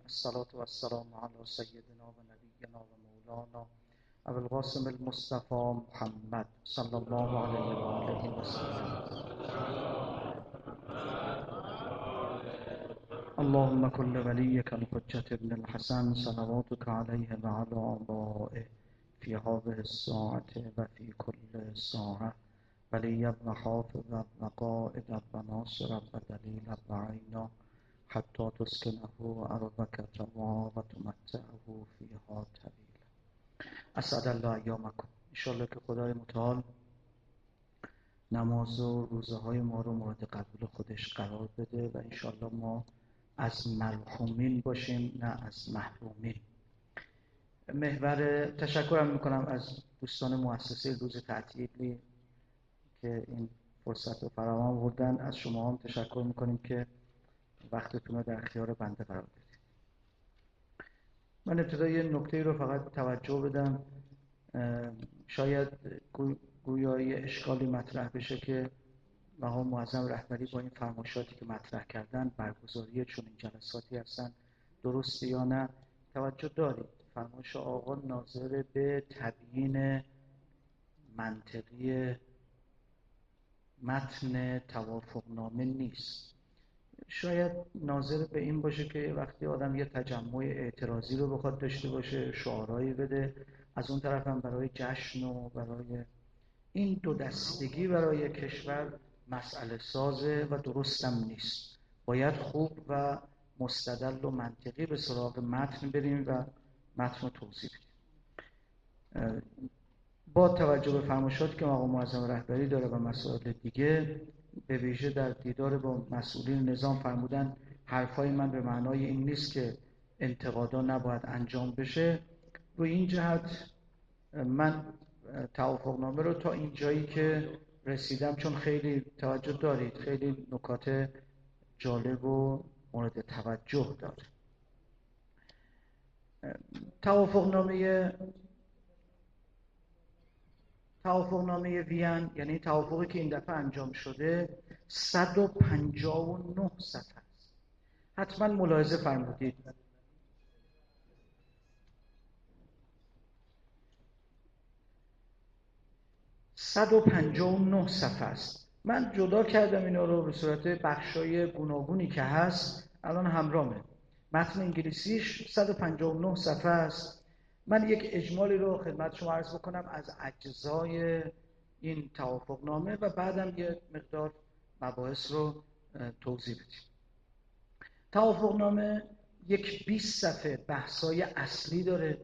الصلاة والسلام على سيدنا ونبينا ومولانا أبي القاسم المصطفى محمد صلى الله عليه وآله وسلم. اللهم كل وليك الحجة ابن الحسن صلواتك عليه وعلى آبائه في هذه الساعة وفي كل ساعة، ولي وحافظ وقائد وناصر ودليل وعينا حتى تسكنه أرضك طوعا وتمتعه فيها طویلا. اسعد الله ایامکم. انشاءالله که خدای متعال نماز و روزه های ما رو مورد قبول خودش قرار بده و انشاءالله ما از مرحومین باشیم نه از محرومین. تشکرم میکنم از دوستان مؤسسه روز تعطیلی که این فرصت رو فراهم آوردن. از شما هم تشکر میکنیم که وقتتون رو در اختیار بنده قرار بدید. من ابتدا یه نکته رو فقط توجه بدم. شاید گویای اشکالی مطرح بشه که مقام معظم رهبری با این فرمایشاتی که مطرح کردن برگزاری چون این جلساتی هستن درسته یا نه. توجه دارید فرمایش آقا ناظر به تبیین منطقی متن توافقنامه نیست. شاید ناظر به این باشه که وقتی آدم یه تجمع اعتراضی رو بخواد داشته باشه شعارهایی بده، از اون طرف هم برای جشن و برای این دو دستگی برای کشور مسئله سازه و درستم نیست. باید خوب و مستدل و منطقی به سراغ متن بریم و متن رو توضیح بدیم. با توجه به فرمایشاتی که مقام معظم رهبری داره و مسائل دیگه، به ویژه در دیدار با مسئولین نظام فرمودن حرفای من به معنای این نیست که انتقادا نباید انجام بشه. روی این جهت من توافقنامه رو تا این جایی که رسیدم، چون خیلی توجه دارید خیلی نکات جالب و مورد توجه داره. توافقنامه وین، یعنی توافقی که این دفعه انجام شده، 159 صفحه است. حتما ملاحظه فرمودید 159 صفحه است. من جدا کردم اینا رو به صورت بخشای گوناگونی که هست. الان همراهمه. متن انگلیسیش 159 صفحه است. من یک اجمالی رو خدمت شما عرض بکنم از اجزای این توافقنامه و بعدم یه مقدار مباحث رو توضیح بدیم. توافقنامه یک 20 صفحه بحثای اصلی داره،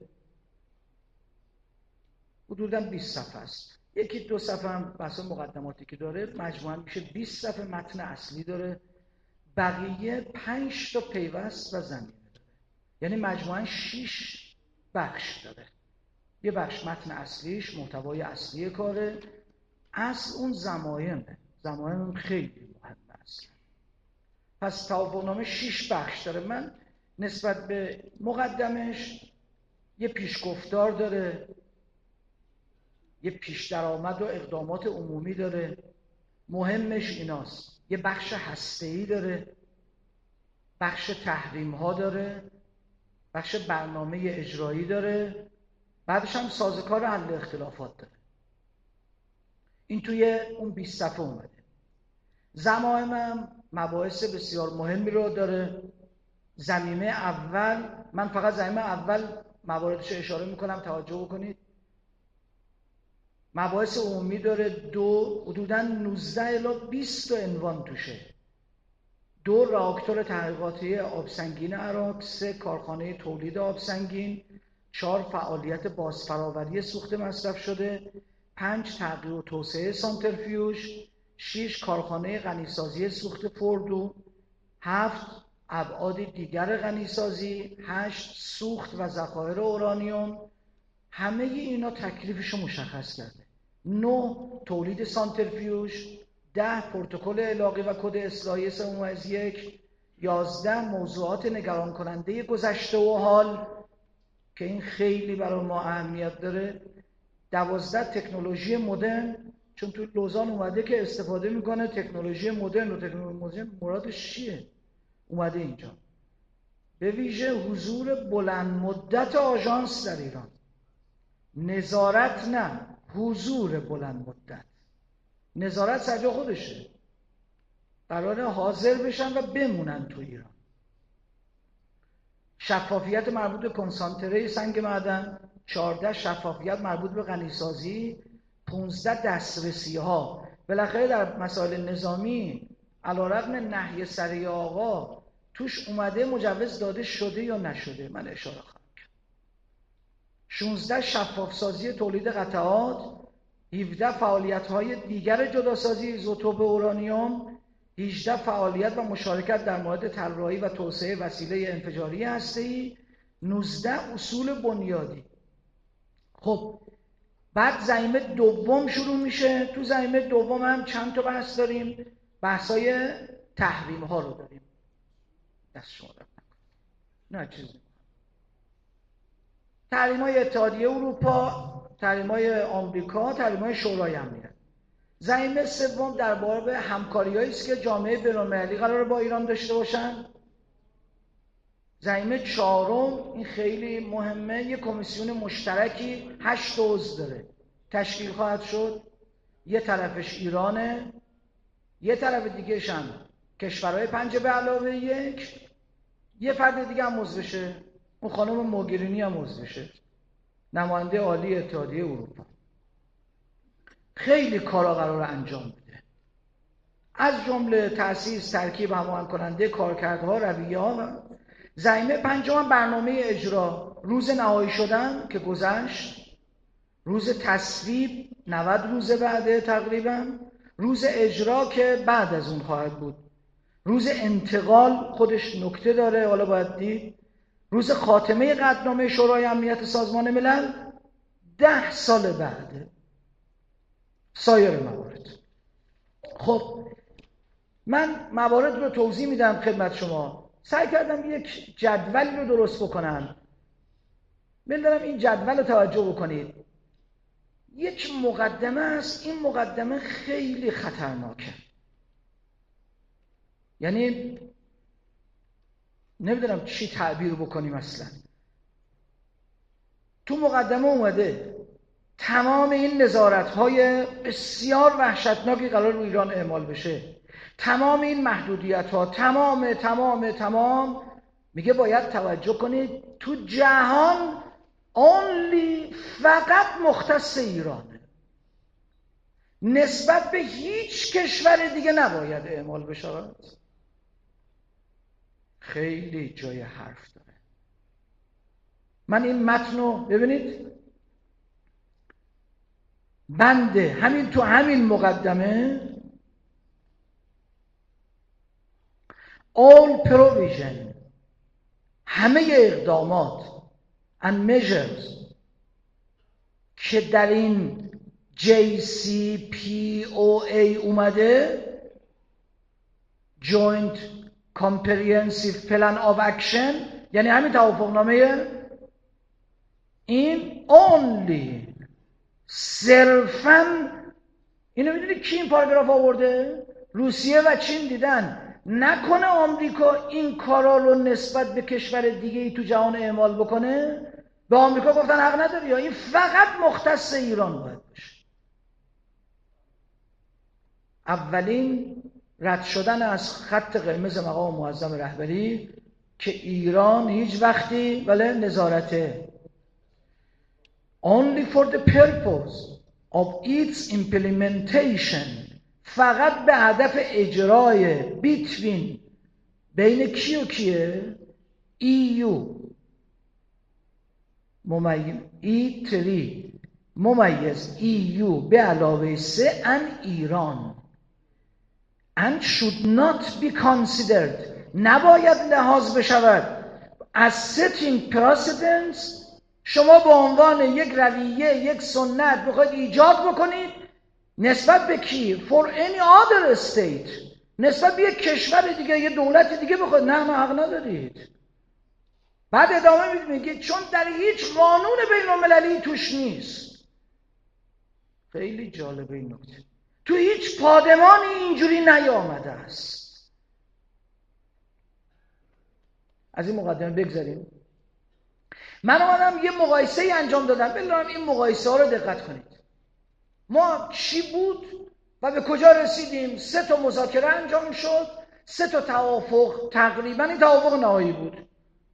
حدوداً 20 صفحه است. یکی دو صفحه هم بحث مقدماتی که داره، مجموعاً میشه 20 صفحه متن اصلی داره. بقیه 5 تا پیوست و زمینه داره، یعنی مجموعاً 6 بخش داره. یه بخش متن اصلیش محتوای اصلی کاره، اصل اون ضمایم خیلی مهمه اصلا. پس توافقنامه 6 بخش داره. من نسبت به مقدمش یه پیشگفتار داره، یه پیش درآمد و اقدامات عمومی داره. مهمش ایناست. یه بخش هسته‌ای داره، بخش تحریم ها داره، بخش برنامه اجرایی داره، بعدش هم سازوکار حل اختلافات داره. این توی اون 20 صفحه اومده. ضمائم مباحث بسیار مهمی رو داره. ضمیمه اول، من فقط ضمیمه اول مواردش اشاره میکنم، توجه بکنید. مباحث عمومی داره، حدوداً 19 الی 20 تا عنوان توشه. 2 راکتور تحقیقاتی آبسنگین عراق، 3 کارخانه تولید آبسنگین، 4 فعالیت بازفراوری سوخت مصرف شده، 5 تغییر و توسعه سانترفیوژ، 6 کارخانه غنیسازی سوخت فوردو، 7 ابعاد دیگر غنیسازی، 8 سوخت و ذخایر اورانیوم. همه اینا تکلیفشو مشخص کرده. 9 تولید سانترفیوژ، 10 پروتکل علاقی و کد اصلاحی 3.1، 11 موضوعات نگران کننده گذشته و حال که این خیلی برای ما اهمیت داره، 12 تکنولوژی مدرن، چون توی لوزان اومده که استفاده میکنه تکنولوژی مدرن و تکنولوژی مرادش چیه؟ اومده اینجا به ویژه حضور بلند مدت آژانس در ایران، نظارت نه، حضور بلند مدت. نظارت سر جا خودشه، قراره حاضر بشن و بمونن تو ایران. شفافیت مربوط به کنسانتره سنگ معدن، 14 شفافیت مربوط به غنیسازی، 15 دسترسی ها. بالاخره در مسائل نظامی علیرغم نهی سریع آقا توش اومده مجوز داده شده یا نشده، من اشاره خواهم کرد. 16 شفاف سازی تولید قطعات، 17 فعالیت های دیگر جداسازی ایزوتوپ اورانیوم، 18 فعالیت و مشارکت در مورد طراحی و توسعه وسیله انفجاری هسته‌ای، 19 اصول بنیادی. خب بعد زمینه دوم شروع میشه. تو زمینه دوم هم چند تا بحث داریم. بحثای تحریم ها رو داریم. دست شما درد نکنه. نه چیزی. تحریم های اتحادیه اروپا، تحریم های آمریکا، تحریم های شورای امنیت. زمینه سوم درباره همکاری‌هایی است که جامعه بین‌المللی قراره با ایران داشته باشن. زمینه چهارم، این خیلی مهمه، یک کمیسیون مشترکی 8 عضو داره، تشکیل خواهد شد. یه طرفش ایرانه، یه طرف دیگه‌ش هم کشورهای 5+1، یه فرد دیگه هم عضو بشه، اون خانم موگرینی هم عضو بشه، نماینده عالی اتحادیه اروپا. خیلی کارا قرار انجام بده، از جمله تأسیس ترکیب هماهنگ کننده کارکردها، رویه‌ها. و زمینه پنجم برنامه اجرا، روز نهایی شدن که گذشت، روز تصویب 90 روز بعده تقریبا، روز اجرا که بعد از اون خواهد بود، روز انتقال خودش نکته داره، حالا باید دید، روز خاتمه قطعنامه شورای امنیت سازمان ملل 10 سال بعده، سایر موارد. خب من موارد رو توضیح میدم خدمت شما. سعی کردم یک جدولی رو درست بکنم. می‌دونم این جدول رو توجه بکنید. یک مقدمه است، این مقدمه خیلی خطرناکه. یعنی نمیدونم چی تعبیر بکنیم اصلا. تو مقدمه اومده تمام این نظارت‌های بسیار وحشتناکی قرار رو ایران اعمال بشه، تمام این محدودیت‌ها، تمام میگه باید توجه کنید تو جهان فقط مختص ایرانه، نسبت به هیچ کشور دیگه نباید اعمال بشود. خیلی جای حرف داره. من این متن رو ببینید، بنده همین تو همین مقدمه all provision، همه اقدامات and measures که در این JCPOA اومده، Joint Comprehensive Plan of Action، یعنی همین توافقنامه، این only صرفاً، اینو میدونی کی این پاراگراف آورده؟ روسیه و چین دیدن نکنه آمریکا این کارا رو نسبت به کشور دیگه ای تو جهان اعمال بکنه، به آمریکا گفتن حق نداری، یا این فقط مختص ایران باید باشه. اولین رد شدن از خط قرمز مقام معظم رهبری که ایران هیچ وقتی نظارته only for the purpose of its implementation، فقط به هدف اجرای between، بین کی و کیه؟ EU E3 ممیز EU به علاوه 3 and ایران and should not be considered، نباید لحاظ بشود as setting precedents. شما به عنوان یک رویه، یک سنت بخواید ایجاد بکنید نسبت به کی؟ for any other state، نسبت به یک کشور دیگه، یک دولت دیگه بخواید. نه حق ندارید. بعد ادامه میگه چون در هیچ قانون بین المللی توش نیست. خیلی جالبه این نکته. تو هیچ پادمانی اینجوری نیامده است. از این مقدمه بگذاریم. من اومدم یه مقایسه ای انجام دادم. ببینم این مقایسه ها رو دقت کنید. ما چی بود و به کجا رسیدیم؟ 3 تا مذاکره انجام شد، 3 تا توافق، تقریبا این توافق نهایی بود.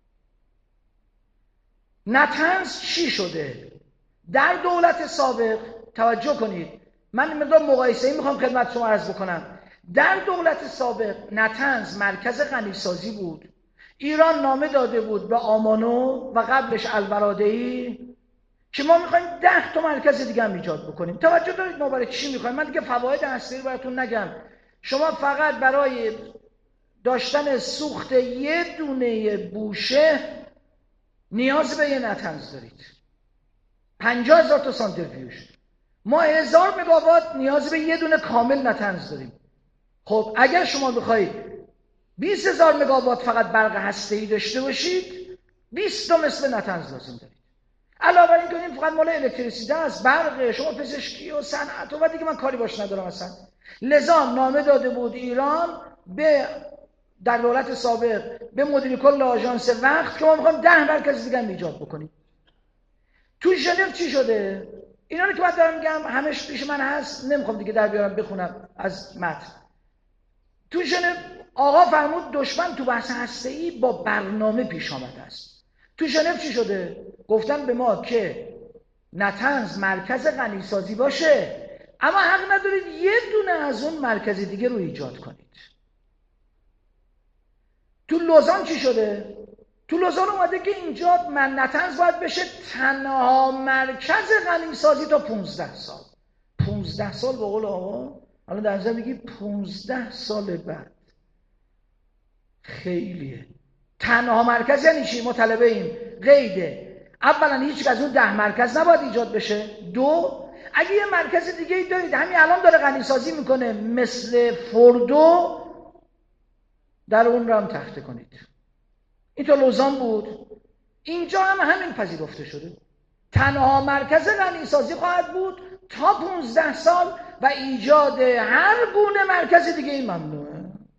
نتنز چی شده؟ در دولت سابق توجه کنید، من این مقدار مقایسه‌ای میخوام خدمت شما عرض بکنم. در دولت سابق نتنز مرکز غنیسازی بود. ایران نامه داده بود به آمانو و قبلش البرادعی که ما میخوایم 10 تا مرکز دیگه هم ایجاد بکنیم. توجه دارید ما برای چی میخوایم؟ من دیگه فواید اصلی رو براتون نگم. شما فقط برای داشتن سوخت یه دونه بوشه نیاز به یه نتنز دارید. 50,000 تا سانتریفیوژ. ما 1000 مگاوات نیاز به یه دونه کامل نتنز داریم. خب اگر شما بخواید 20,000 مگاوات فقط برق هسته‌ای داشته باشید، 20 تا مثل نتنز لازم دارید. علاوه بر این که فقط مال الکتریسیته است، برق، شما پزشکی و صنعت و دیگه من کاری باش ندارم اصلا. لذا نامه داده بود ایران در دولت سابق به مدیر کل آژانس وقت که ما می‌خوایم 10 مرکز دیگه هم ایجاد بکنیم. تو ژنو چی شده؟ اینا رو که بعد دارم میگم همش پیش من هست، نمیخوام دیگه در بیارم بخونم از متن. تو ژنو آقا فرمود دشمن تو بحث هسته‌ای با برنامه پیش آمده است. تو ژنو چی شده؟ گفتن به ما که نتنز مرکز غنیسازی باشه، اما حق ندارید یه دونه از اون مرکز دیگه رو ایجاد کنید. تو لوزان چی شده؟ تو لوزان اومده که اینجا نتنز باید بشه تنها مرکز غنیسازی تا 15 سال. 15 سال به قول آقا، الان در نظر میگی 15 سال بعد خیلیه. تنها مرکز یعنی چی؟ ما طلبه ایم قیده. اولا هیچ از اون 10 مرکز نباید ایجاد بشه. 2 اگه یه مرکز دیگه ای دارید همین الان داره غنیسازی میکنه مثل فوردو، در اون رو هم تخته کنید. این تا لوزان بود. اینجا هم همین پذیرفته شده. تنها مرکز غنیسازی خواهد بود تا 15 سال و ایجاد هر گونه مرکز دیگه این ممنوعه.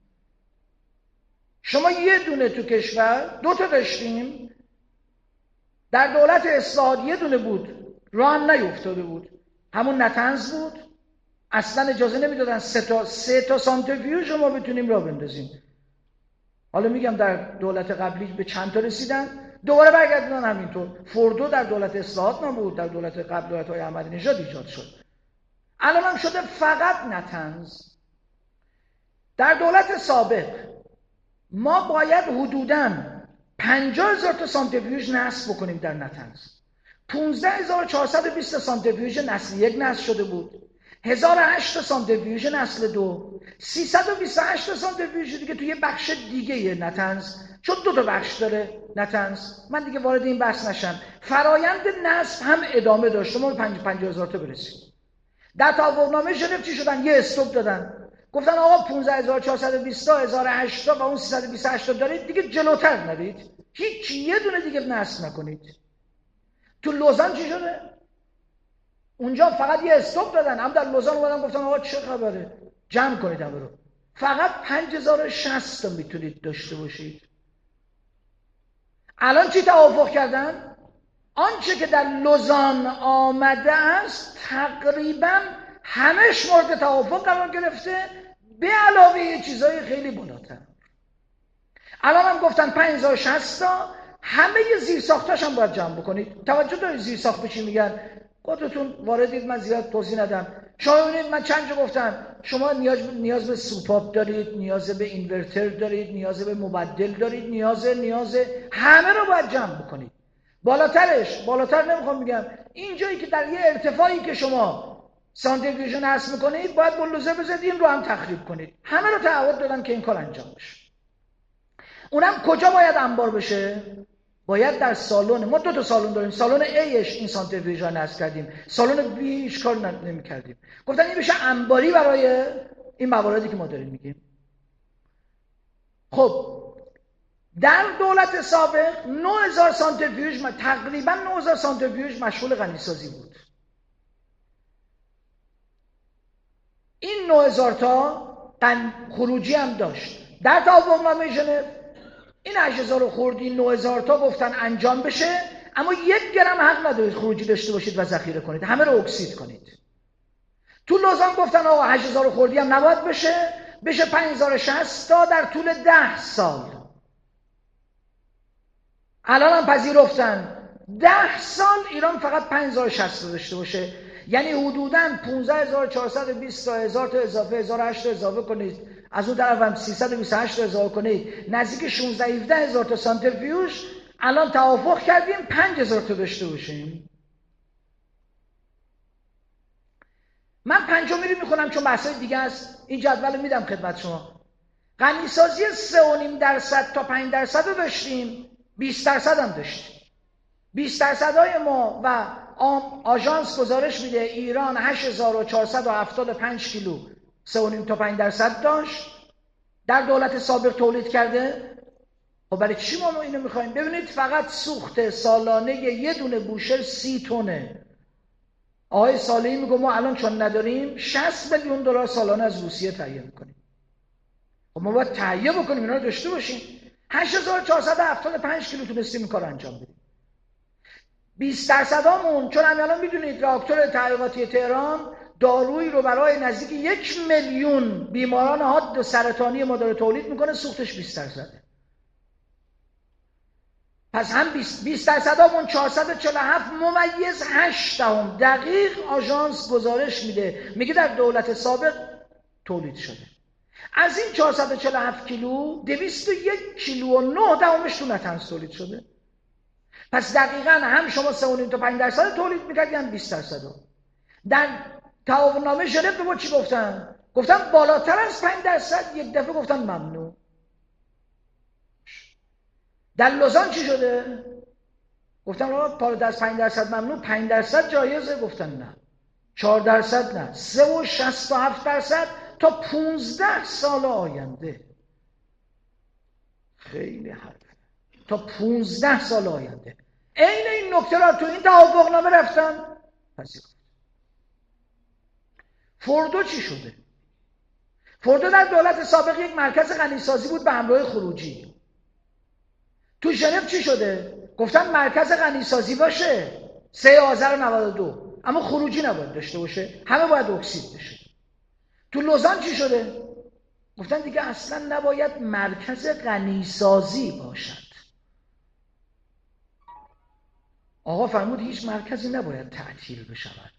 شما یه دونه تو کشور 2 تا داشتیم، در دولت اصلاحات یه دونه بود، راه هم نیفتاده بود، همون نتنز بود. اصلا اجازه نمیدادن 3 تا سانتریفیوژ ما بتونیم راه بندازیم. حالا میگم در دولت قبلی به چند تا رسیدن، دوباره برگردوندن همینطور. فوردو در دولت اصلاحات نبود، در دولت قبل دولت‌های احمدی نژاد ایجاد شد. الان هم شده فقط نتنز. در دولت سابق ما باید حدوداً 50,000 تا سانتریفیوژ نصب بکنیم در نتنز. 15,420 سانتریفیوژ نسل 1 نصب شده بود. 1008 تا سانتریفیوژ نسل 2، 328 تا سانتریفیوژ دیگه توی بخش دیگه نتنز، چون 2 تا بخش داره نتنز. من دیگه وارد این بحث نشم. فرایند نصب هم ادامه داشت. ما به 50,000 تا برسیم. در توافقنامه ژنو چی شدن؟ یه استوب دادن. گفتن آقا 15,420 تا 1008 تا و اون 328 تا دارید، دیگه جلوتر نرید. هیچ یه دونه دیگه نصب نکنید. تو لوزان چی شده؟ اونجا فقط یه استوب دادن. هم در لوزان اومدن گفتن آقا چه خبره؟ جمع کنید همه رو. فقط 5060 تا میتونید داشته باشید. الان چی توافق کردن؟ آنچه که در لوزان آمده است تقریبا همش مورد توافق قرار گرفته، به علاوه یه چیزای خیلی بالاتر. الان هم گفتن 5060 تا، همه زیرساختاش هم باید جمع بکنید. توجه دارید زیرساخت به چی میگن؟ خودتون واردید، من زیاد توضیح ندم. شما ببینید من چند جا گفتم شما نیاز به سوپاپ دارید، نیاز به اینورتر دارید، نیاز به مبدل دارید، نیاز همه رو باید جمع بکنید. بالاتر نمیخوام بگم، اینجایی که در یه ارتفاعی که شما سانتریفیوژ نصب میکنید باید بلدوزر بزنید این رو هم تخریب کنید. همه رو تعهد دادن که این کار انجام بشه. اونم کجا باید انبار بشه؟ باید در سالن. ما 2 تا سالن داریم. سالن ایش این سانتریفیوژ رو نصب کردیم، سالن بی هیچ کار نمی‌کردیم. گفتن این بشه انباری برای این مواردی که ما داریم میگیم. خب در دولت سابق 9000 سانتریفیوژ، تقریبا 9000 سانتریفیوژ مشغول غنیسازی بود. این 9000 تا خروجی هم داشت. در توافقنامه ژنو این 8000 خوردی 9000 تا گفتن انجام بشه، اما 1 گرم حق ندارید خروجی داشته باشید و ذخیره کنید، همه رو اکسید کنید. تو لوزان گفتن آقا 8000 خوردی هم نباید بشه 5060 تا در طول 10 سال. الان هم پذیرفتن 10 سال ایران فقط 5060 داشته باشه، یعنی حدوداً 15420 تا 1000 تا اضافه 1008 تا اضافه کنید، از اون طرف هم 328 تا اضافه کنید، نزدیک 16 17000 تا سانتریفیوژ الان توافق کردیم 5000 تا داشته باشیم. من پنجمی رو میخونم چون بحثای دیگه است، این جدول رو میدم خدمت شما. غنیسازی 3.5% تا 5% رو داشتیم، 20% هم داشتیم. 20% های ما و آژانس گزارش میده ایران 8475 کیلو 3.5 تا 5% داشت، در دولت سابق تولید کرده. خب برای چی ما اینو میخوایم؟ ببینید فقط سوخت سالانه یه دونه بوشهر 30 تونه. آقای صالحی میگه ما الان چون نداریم 60 میلیون دلار سالانه از روسیه تهیه میکنیم. خب ما باید تهیه بکنیم، اینا رو داشته باشیم. 8475 کیلو تونستیم این کار انجام بدیم. 20% هامون، چون همین الان میدونید راکتور تحقیقاتی تهران دارویی رو برای نزدیک 1 میلیون بیماران حاد و سرطانی ما داره تولید میکنه، سوختش 20%. پس هم 20% هامون 447.8 دقیق آژانس گزارش میده، میگه در دولت سابق تولید شده. از این 447 کیلو 201 کیلو و 9 دهمش تو نتنز تولید شده. پس دقیقاً هم شما 3.5 تا 5% تولید میکردی، هم 20%. در تعاوننامه ژنو به ما چی گفتن؟ گفتن بالاتر از 5% یک دفعه گفتن ممنوع. در لوزان چی شده؟ گفتن آقا بالاتر از 5% ممنوع، 5% جایزه. گفتن نه، 4% نه، 3.67% تا 15 سال آینده. خیلی حرف، تا 15 سال آینده. عین این نکته را تو این توافقنامه رفتن پذیرفت. فردو چی شده؟ فردو در دولت سابق یک مرکز غنیسازی بود به همراه خروجی. تو ژنو چی شده؟ گفتن مرکز غنیسازی باشه 3 آذر 92، اما خروجی نباید داشته باشه، همه باید اکسید بشه. تو لوزان چی شده؟ گفتن دیگه اصلا نباید مرکز غنیسازی باشد. آقا فرمود هیچ مرکزی نباید تعطیل بشود.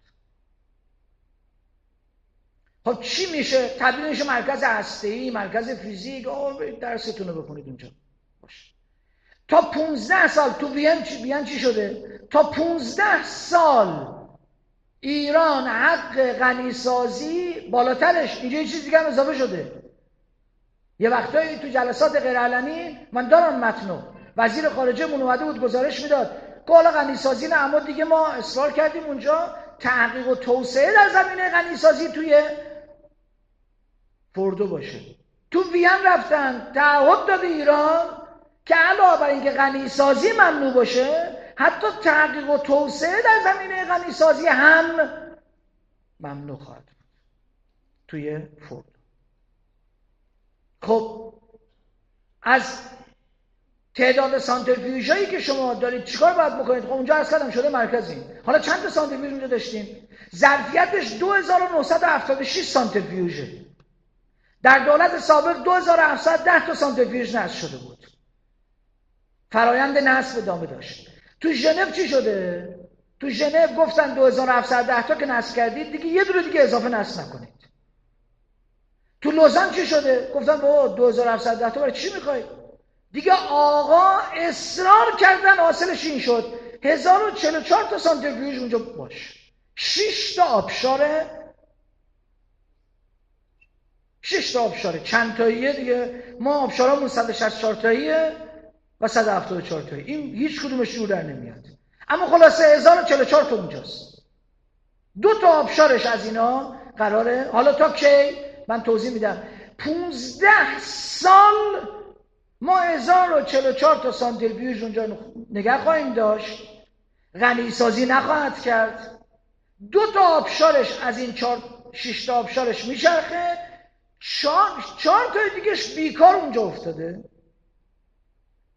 خب چی میشه؟ تبدیل میشه مرکز هسته‌ای، مرکز فیزیک. آقا درستون رو بخونید اونجا باشه. تا 15 سال تو وین چی شده؟ تا 15 سال ایران حق غنیسازی بالاترش، اینجا یه چیز دیگه هم اضافه شده. یه وقتایی تو جلسات غیرعلنی من دارم متنو، وزیر خارجه من اومده بود گزارش میداد که حالا غنیسازی نه، اما دیگه ما اصرار کردیم اونجا تحقیق و توسعه در زمینه غنیسازی توی فردو باشه. تو وین رفتن تعهد داده ایران که علاوه بر اینکه غنیسازی ممنوع باشه، حتی تحقیق و توسعه در زمینه غنیسازی هم ممنوع خواهد بود توی فردو. خب از تعداد سانتریفیوژهایی که شما دارید چیکار باید بکنید؟ خب اونجا عرض کردم شده مرکزی. حالا چند تا سانتریفیوژ اونجا داشتیم؟ ظرفیتش 2976 سانتریفیوژه. در دولت سابق 2710 تا سانتریفیوژ نصب شده بود. فرایند نصب ادامه داشت. تو ژنو چی شده؟ تو ژنو گفتن 2710 تا که نصب کردید دیگه یه دونه دیگه اضافه نصب نکنید. تو لوزان چی شده؟ گفتن بابا 2710 تا برای چی میخواید؟ دیگه آقا اصرار کردن، حاصلش این شد 1044 تا سانتریفیوژ اونجا باش. 6 تا آبشاره چند تاییه دیگه. ما آبشارامون 164 تاییه و 174 تایی، این هیچ کدومش جور در نمیاد. اما خلاصه 1044 تا اونجاست. 2 تا آبشارش از اینا قراره حالا تا کی من توضیح میدم. 15 سال ما 1044 تا سانتریفیوژ اونجا نگه خواهیم داشت، غنیسازی نخواهد کرد. 2 تا آبشارش از این 6 تا آبشارش میچرخه، 4 تا دیگهش بیکار اونجا افتاده.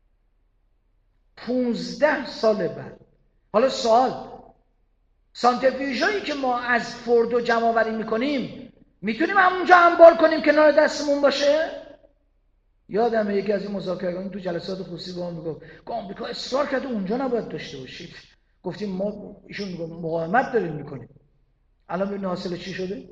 15 سال بعد. حالا سوال، سانتریفیوژایی که ما از فوردو جمع آوری میکنیم میتونیم همونجا انبار کنیم کنار دستمون باشه؟ یادمه یکی از این مذاکره‌گران تو جلسات خصوصی با ما میگفت که آمریکا اصرار کرده اونجا نباید داشته باشید. گفتیم ما، ایشون میگه مقاومت داریم میکنیم. الان ببین حاصل چی شده؟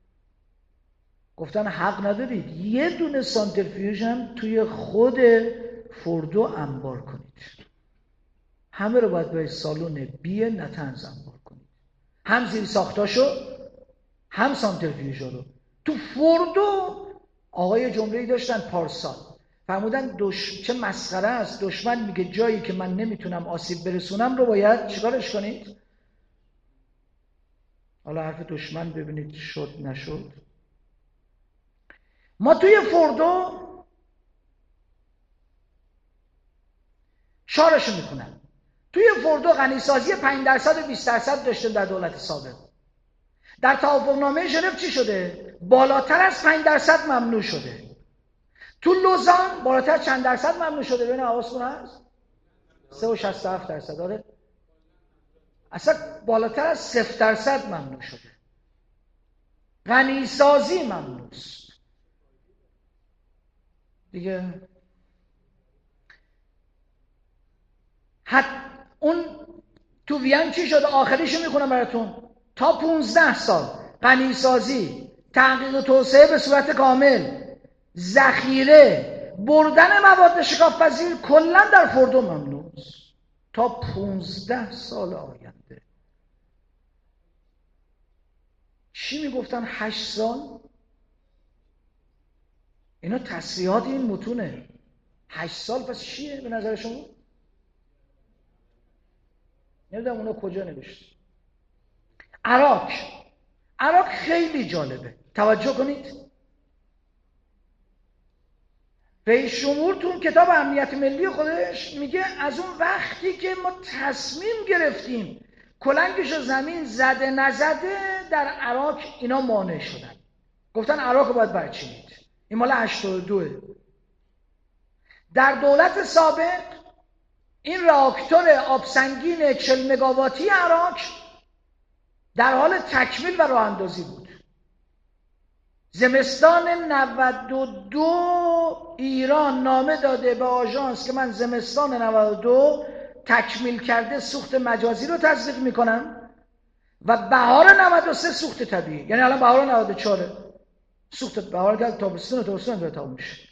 گفتن حق ندارید یه دونه سانتریفیوژ هم توی خود فوردو انبار کنید. همه رو باید به سالن بی نتنز انبار کنید، هم زیر ساختاشو هم سانتریفیوژا رو. تو فوردو آقای جمله‌ای داشتن پارسال، فرمودن چه مسخره است، دشمن میگه جایی که من نمیتونم آسیب برسونم رو باید چیکارش کنید؟ حالا حرف دشمن ببینید شد نشد. ما توی فوردو شارشو میکنن. توی فوردو غنیسازی 5% و 20% داشتیم در دولت سابق. در توافقنامه ژنو چی شده؟ بالاتر از 5% ممنوع شده. تو لوزان بالاتر چند درصد ممنوع شده؟ ببین حواستون هست؟ 3.67%. آره اصلا بالاتر از 0% ممنوع شده. غنیسازی ممنوع است دیگه. اون تو وین چی شده؟ آخریشو میخونم براتون. تا 15 سال غنیسازی، تحقیق و توسعه به صورت کامل، ذخیره، بردن مواد شکاف‌پذیر کلا در فوردو ممنوع است تا 15 سال آینده. چی میگفتن 8 سال؟ اینا تصریحات این متونه. 8 سال پس چیه به نظر شما؟ نمیدونم اونا کجا نوشته. عراق خیلی جالبه، توجه کنید. رئیس جمهور تو کتاب امنیت ملی خودش میگه از اون وقتی که ما تصمیم گرفتیم کلنگشو زمین زده نزده در عراق اینا مانع شدن. گفتن عراق رو باید برچینید. این مال 82. در دولت سابق این راکتور آبسنگین 40 مگاواتی عراق در حال تکمیل و راه اندازی بود. زمستان 92 ایران نامه داده به آژانس که من زمستان 92 تکمیل کرده سوخت مجازی رو تصدیق میکنم و بهار 93 سوخت طبیعی. یعنی الان بهار 94 سوخت بهار کرد، تابستون داره تموم میشه.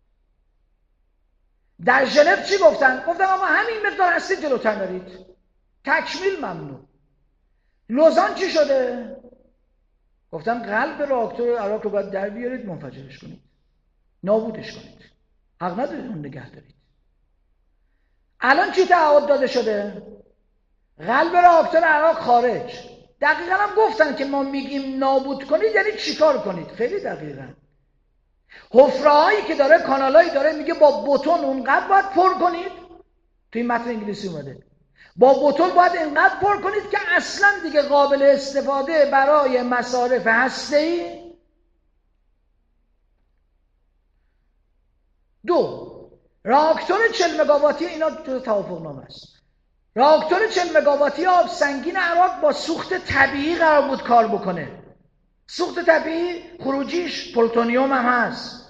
در ژنو چی گفتن؟ گفتن اما همین مقدار هستید جلوتر نرید، تکمیل ممنوع. لوزان چی شده؟ گفتن قلب راکتور عراق رو باید در بیارید، منفجرش کنید، نابودش کنید، حق ندارید اون نگه دارید. الان چی تعهد داده شده؟ قلب راکتور عراق خارج. دقیقا هم گفتن که ما میگیم نابود کنید یعنی چیکار کنید. خیلی دقیقا حفره‌هایی که داره، کانالایی داره، میگه با بتون اونقدر باید پر کنید. توی متن انگلیسی اومده با بتون باید اینقدر پر کنید که اصلا دیگه قابل استفاده برای مصارف هسته‌ای. 2 راکتور 40 مگاواتی اینا تو توافقنامه است. راکتور 40 مگاواتی آب سنگین عراق با سوخت طبیعی قرار بود کار بکنه. سوخت طبیعی خروجیش پلوتونیوم هم هست.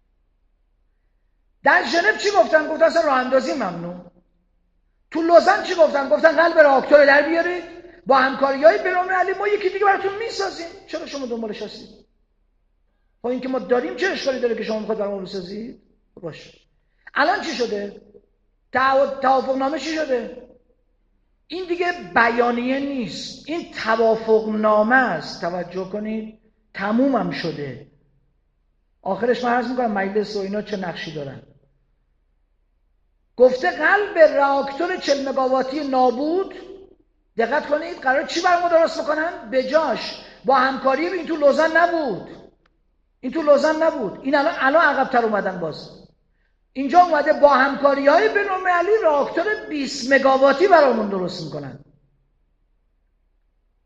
در ژنو چی گفتن؟ گفتن اصلا راه اندازی ممنوع. تو لوزان چی گفتن؟ گفتن قلب راکتور در بیارید، با همکاری‌های بین‌المللی ما یکی دیگه براتون میسازیم. چرا شما دنبالش هستید؟ با اینکه ما داریم چه اشکالی داره که شما میخواید برامون بسازید؟ باشه. الان چی شده؟ توافقنامه چی شده؟ این دیگه بیانیه نیست، این توافقنامه است. توجه کنید، تمومم شده. آخرش من عرض میکنم مجلس و اینا چه نقشی دارن. گفته قلب راکتور 40 مگاواتی نابود. دقت کنید قرار چی برامون درست بکنن؟ به جاش با همکاری این تو لوزان نبود. این الان عقب‌تر اومدن. باز اینجا اومده با همکاری‌های بین‌المللی راکتور 20 مگاواتی برامون درست میکنن.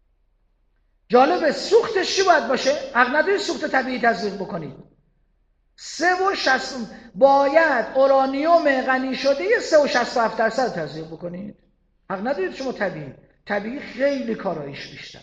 جالبه سوختش چی باید باشه؟ حق نداری سوخت طبیعی تزریق بکنید. 3.60 باید اورانیوم غنی شده 3.67% تزریق بکنید. حق ندارید شما طبیعی خیلی کارایش بیشتره.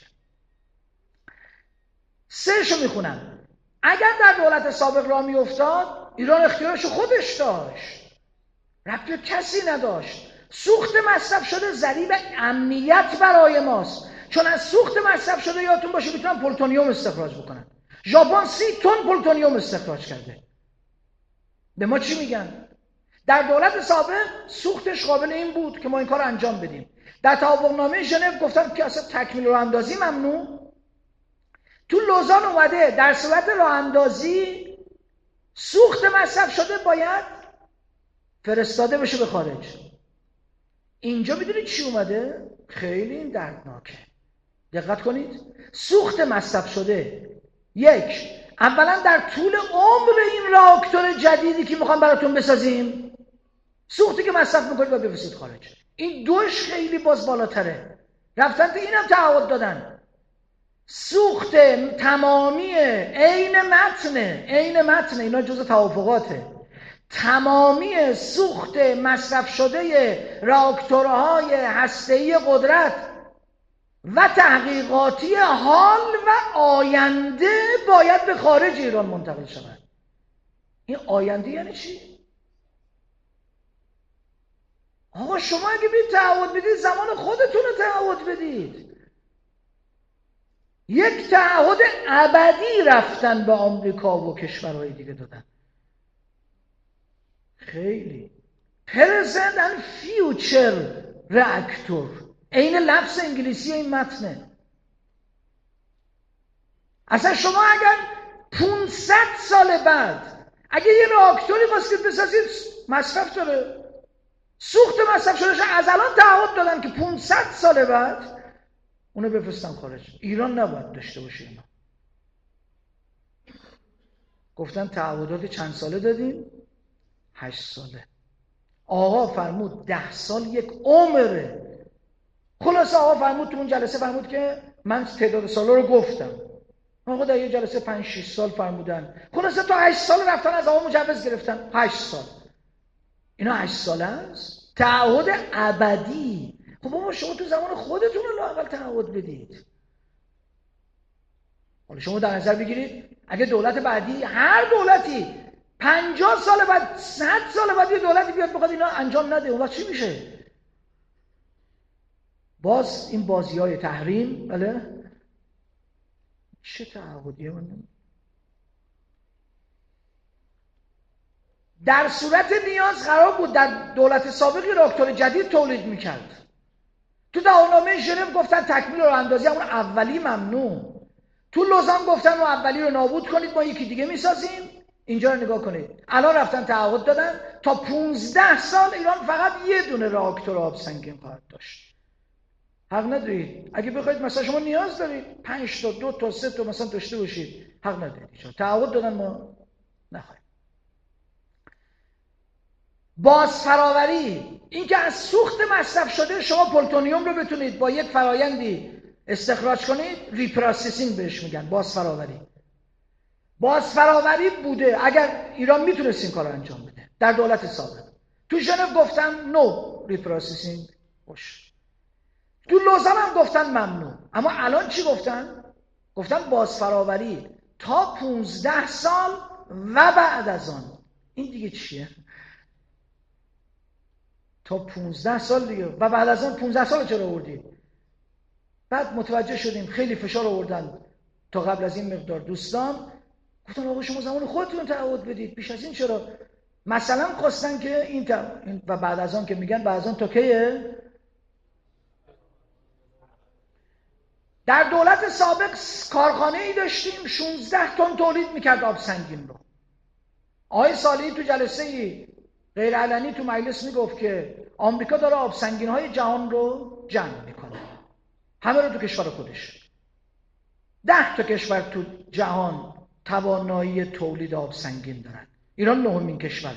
3 شو میخونم. اگر در دولت سابق راه میافتاد، ایران اختیارشو خودش داشت، ربطی به کسی نداشت. سوخت مصرف شده ضریب امنیت برای ماست، چون از سوخت مصرف شده یادتون باشه میتونن پلوتونیوم استخراج بکنن. ژاپن 30 تن پلوتونیوم استخراج کرده. به ما چی میگن؟ در دولت سابق سوختش قابل این بود که ما این کار انجام بدیم. در توافقنامه ژنو گفتن که اصلا تکمیل راه اندازی ممنوع. تو لوزان اومده در صورت راه اندازی سوخت مصرف شده باید فرستاده بشه به خارج. اینجا میدونید چی اومده؟ خیلی این دردناکه. دقت کنید. سوخت مصرف شده اولا در طول عمر این راکتور جدیدی که میخوام براتون بسازیم، سوختی که مصرف میکنید و بفرستید خارج. این دوش خیلی باز بالاتره. رفتن تا اینم تعهد دادن. سوخت تمامی عین متن اینا جزء توافقاته. تمامی سوخت مصرف شده راکتورهای هسته‌ای قدرت و تحقیقاتی حال و آینده باید به خارج ایران منتقل شود. این آینده یعنی چی؟ آقا شما اگه بید تعهد بدید زمان خودتون رو تعهد بدید. یک تعهد ابدی رفتن به آمریکا و کشورهای دیگه دادن. خیلی present and future reactor، این لفظ انگلیسی این متنه. اصلا شما اگر 500 سال بعد اگه یه راکتوری خواستید بسازید مصرف داره، سوخت مصرف شدهش از الان تعهد دادن که 500 سال بعد اونو بفرستن خارج. ایران نباید داشته باشه اینا. گفتن تعهدات چند ساله دادیم؟ 8 ساله. آقا فرمود 10 سال یک عمره. خلاص آقا فرمود تو اون جلسه فرمود که من تعداد سالا رو گفتم. آقا در یه جلسه 5-6 سال فرمودن. خلاصه تا 8 سال رفتن از آقا مجوز گرفتن. 8 سال. اینا 8 ساله است. تعهد ابدی. خب بابا شما تو زمان خودتون رو لااقل تعهد بدید. حالا شما در نظر بگیرید اگه دولت بعدی، هر دولتی 50 سال بعد 100 سال بعد یه دولتی بیاد بخواد اینا انجام نده، اون وقت چی میشه؟ باز این بازی‌های تحریم. بله چه تعهدیه؟ من در صورت نیاز قرار بود در دولت سابقی راکتور جدید تولید میکرد. تو تعهدنامه ژنو گفتن تکمیل راه اندازی همون اولی ممنوع. تو لوزان گفتن اون اولی رو نابود کنید ما یکی دیگه میسازیم. اینجا رو نگاه کنید. الان رفتن تعهد دادن تا 15 سال ایران فقط یه دونه راکتور آب سنگین خواهد داشت. حق ندارید. اگه بخواید مثلا شما نیاز دارید 5 تا 2 تا 3 تا مثلا داشته باشید، حق ندارید. چون تعهد دادن ما نخواهیم. باز فراوری، این که از سوخت مصرف شده شما پلوتونیوم رو بتونید با یک فرایندی استخراج کنید، ریپروسسینگ بهش میگن. باز فراوری بوده اگر ایران میتونست این کار رو انجام بده در دولت سابق. تو ژنو گفتن نو ریپروسسینگ باش. تو لوزان هم گفتن ممنوع. اما الان چی گفتن؟ گفتن باز فراوری تا 15 سال و بعد از آن. این دیگه چیه؟ تا 15 سال دیگه و بعد از آن 15 سال چرا آوردید؟ بعد متوجه شدیم خیلی فشار آوردن تا قبل از این مقدار دوستان. گفتن آقا شما زمان خودتون تعهد بدید، بیش از این چرا؟ مثلا خواستن که این و بعد از آن که میگن بعد از آن تا کیه؟ در دولت سابق کارخانه ای داشتیم 16 تن تولید میکرد آب سنگین رو. آقای صالحی تو جلسه ای غیر علنی تو مجلس میگفت که آمریکا داره آب سنگین های جهان رو جمع میکنه، همه رو تو کشور خودش. 10 تا کشور تو جهان توانایی تولید آب سنگین دارن. ایران 9مین کشور.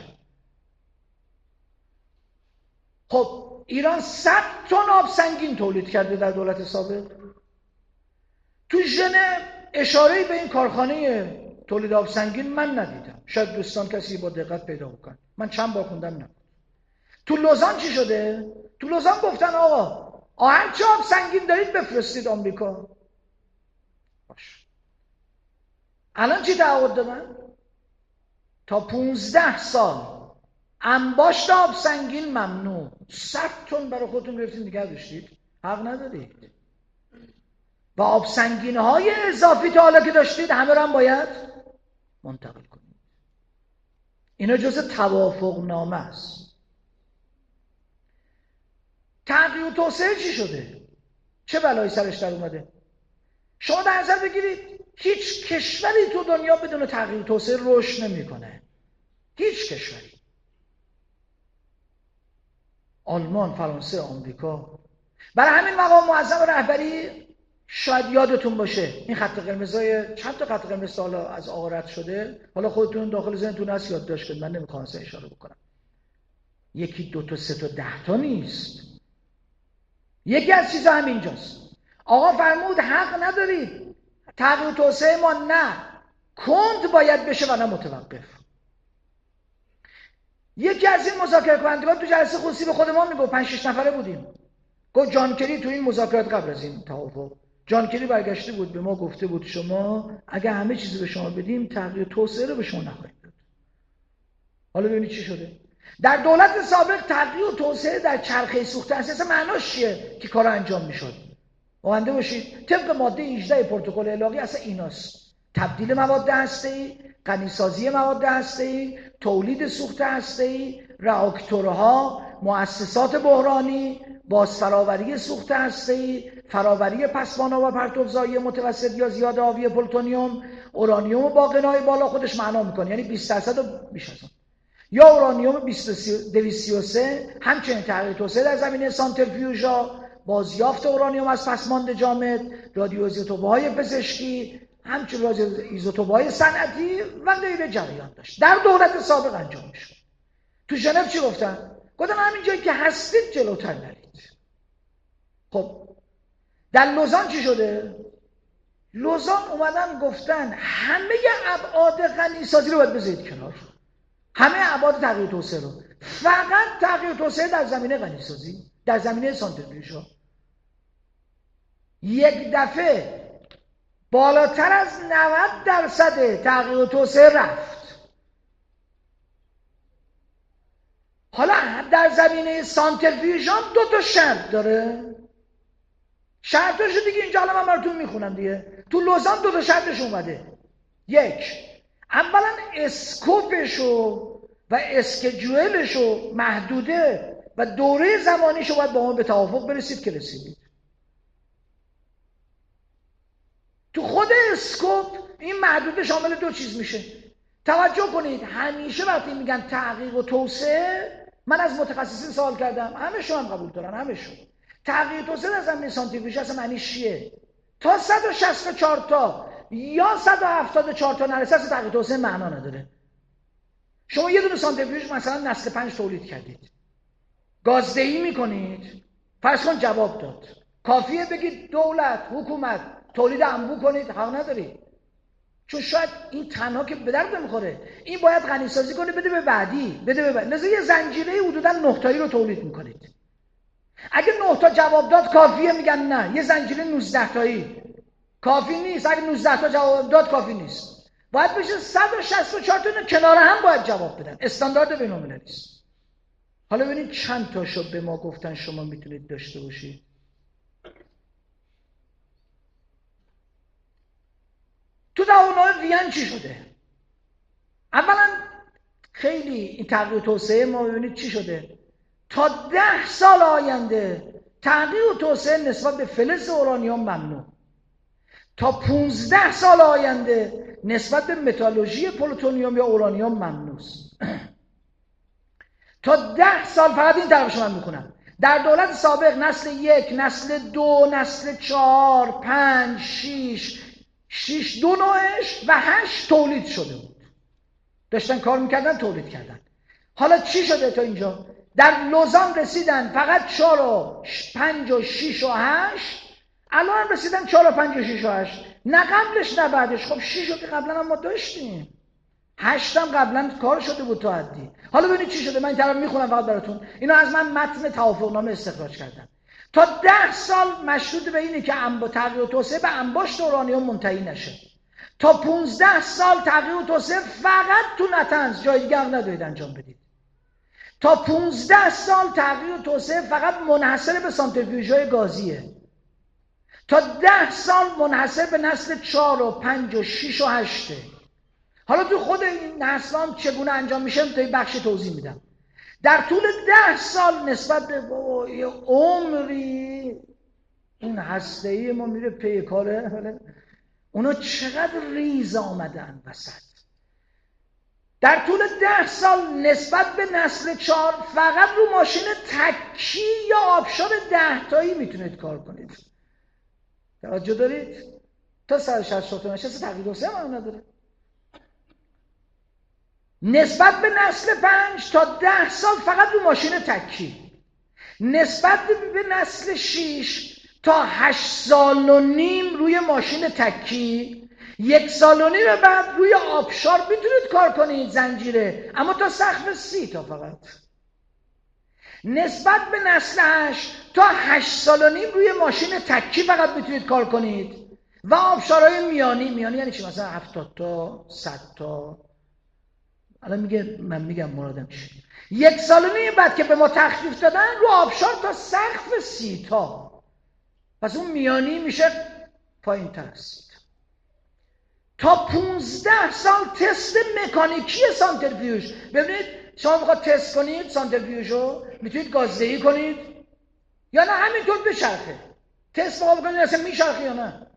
خب ایران 100 تن آب سنگین تولید کرده در دولت سابق. تو ژنو اشاره‌ای به این کارخانه تولید آب سنگین من ندیدم. شاید دوستان کسی با دقت پیدا بکن. من چند بار خوندم نه. تو لوزان چی شده؟ تو لوزان گفتن آقا هرچه آب سنگین دارید بفرستید آمریکا. باش. الان چی تعهد دادن؟ تا 15 سال انباشت آب سنگین ممنوع. 100 تن برای خودتون گرفتید نگه داشتید، حق ندارید. و آب سنگین های اضافی تا حالا که داشتید همه رو هم باید منتقل کنید. اینا جزء توافق نامه است. تغییر و توسعه چی شده؟ چه بلایی سرش در اومده؟ شما در نظر بگیرید هیچ کشوری تو دنیا بدون تغییر و توسعه رشد نمیکنه. هیچ کشوری. آلمان، فرانسه، آمریکا. برای همین مقام معظم رهبری شاید یادتون باشه این خط قرمزای چند تا خط قرمز حالا از آقا رد شده، حالا خودتون داخل ذهنتون هست یادداشت کنید، من نمیخوام اصلا اشاره بکنم. 1 2 تا 3 تا 10 تا نیست. یکی از چیزا همینجاست. آقا فرمود حق ندارید تغییر و توسعه ما نه کند باید بشه و نه متوقف. یکی از این مذاکره کنندگان تو جلسه خصوصی به خود ما میگفت 5 6 نفره بودیم. گفت جان کری تو این مذاکرات قبل از این توافق جان کری برگشته بود به ما گفته بود شما اگه همه چیزی به شما بدیم تغییر توسعه رو به شما نخواهیم داد. حالا ببینید چی شده. در دولت سابق تغییر و توسعه در چرخه سوخته اساسا معناش چیه که کار انجام میشد؟ آمده باشید طبق ماده 18 پروتکل الاغی اصلا ایناست: تبدیل مواد هسته‌ای، غنیسازی مواد هسته‌ای، تولید سوخت هسته‌ای، راکتورها، مؤسسات بحرانی، بازفراوری سوخت هسته‌ای، فراوری پسماندها و پرتوزایی متوسط یا زیاد آبی پلوتونیوم، اورانیوم با قنای بالا خودش معنا میکنه یعنی 20% و بیش از اون، یا اورانیوم 233. همچنین تغییر توسعه در زمینه سانتریفیوژها، بازیافت اورانیوم از پسماند جامد، رادیوایزوتوپ‌های پزشکی، همچنین رادیوایزوتوپ‌های صنعتی و غیره جریان داشت. در دولت سابق انجام میشد. تو ژنو چی گفتن؟ گفتن همین جایی که هستید جلوتر نرید. خب در لوزان چی شده؟ لوزان اومدن گفتن همه ابعاد غنیسازی رو باید بذارید کنار، همه ابعاد تغییر توسعه رو، فقط تغییر توسعه در زمینه غنیسازی، در زمینه سانتریفیوژها. یک دفعه بالاتر از 90% تغییر توسعه رفت. حالا در زمینه سانتریفیوژها 2 تا شرط داره. شرطاشو دیگه اینجا حالا من براتون میخونم دیگه. تو لوزان 2 تا شرطش اومده. 1 اولا اسکوپشو و اسکجولشو محدوده و دوره زمانیشو باید با ما به توافق برسید که رسیدید. تو خود اسکوپ این محدوده شامل 2 چیز میشه. توجه کنید همیشه وقتی میگن تحقیق و توسعه، من از متخصصین سوال کردم، همشون هم قبول دارن، همشون. تغییر توسعه در زمینه سانتریفیوژ اصلا معنیش چیه؟ تا 164 تا یا 174 تا نرسه اصلا تغییر توسعه معنا نداره. شما یه دونه سانتریفیوژ مثلا نسل 5 تولید کردید، گازدهی میکنید، فرض کن جواب داد، کافیه بگید دولت حکومت تولید انبوه کنید، حق ندارید، چون شاید این تنها که به درد نمیخوره، این باید غنیسازی کنه بده به بعدی، بده به بعدی. لذا یه زنجیره حدودا 9 تایی رو تولید میکنید. اگه 9 تا جواب داد کافیه، میگن نه، یه زنجیره 19 تایی کافی نیست. اگه 19 تا جواب داد کافی نیست، باید بشه 164 تا کنار هم باید جواب بدن. استاندارد بین‌المللی است. حالا ببینید چند تاشو به ما گفتن شما میتونید داشته باشید. تو تعاون وین چی شده؟ اولا خیلی این تغییر توسعه ما ببینید چی شده. تا 10 سال آینده تغییر و توسعه نسبت به فلز اورانیوم ممنوع. تا 15 سال آینده نسبت به متالورژی پلوتونیوم یا اورانیوم ممنوع است. تا 10 سال فقط این طرفش من میکنم. در دولت سابق نسل 1، نسل 2، نسل 4، 5، 6 دو نوعش و 8 تولید شده بود. داشتن کار میکردن، تولید کردن. حالا چی شده تا اینجا؟ در لوزان رسیدن فقط 4 و 5 و 6 و 8، الان هم رسیدن 4 و 5 و 6 و 8. نه قبلش نه بعدش. خب 6 رو که قبلا هم ما داشتیم. 8 هم قبلا کار شده بود تا حدی. حالا ببینید چی شده. من این طرف میخونم فقط براتون. اینا از من متن توافقنامه استخراج کردم. تا 10 سال مشروط به اینه که تغییر و توسعه به انباشت اورانیوم منتهی نشه. تا 15 سال تغییر و توسعه فقط تو نتنز، جای دیگه هم ندارید انجام بدید. تا 15 سال تغییر و توسعه فقط منحصر به سانتریفیوژهای گازیه. تا 10 سال منحصر به نسل 4 و 5 و 6 و 8. حالا تو خود این نسلان چگونه انجام میشه تا این بخش توضیح میدم. در طول 10 سال نسبت به عمری این هسته‌ای ما میره پی کاره، اونا چقدر ریز آمدن وسط. در طول 10 سال نسبت به نسل 4 فقط رو ماشین تکی یا آبشار 10 تایی میتونید کار کنید. توجه دارید؟ تا 160 تا نشست تغییر توسعه هم نداره. نسبت به نسل 5 تا 10 سال فقط رو ماشین تکی. نسبت به نسل 6 تا 8 سال و نیم روی ماشین تکی. 1 سال و نیم بعد روی آبشار میتونید کار کنید زنجیره، اما تا سقف 30 تا فقط. نسبت به نسل 8 تا 8 سال و نیم روی ماشین تکی فقط میتونید کار کنید و آبشارهای میانی یعنی چی؟ مثلا 70 تا 100 تا. الان من میگم مرادم چیه. 1 سال و نیم بعد که به ما تخفیف دادن رو آبشار تا سقف 30 تا. پس اون میانی میشه پایین تر است. تا 15 سال تست مکانیکی سانتریفیوژ. ببینید شما میخواد تست کنید سانتریفیوژ رو، میتونید گازدهی کنید یا نه همینطور بچرخه. تست بکنید اصلا میچرخه یا نه.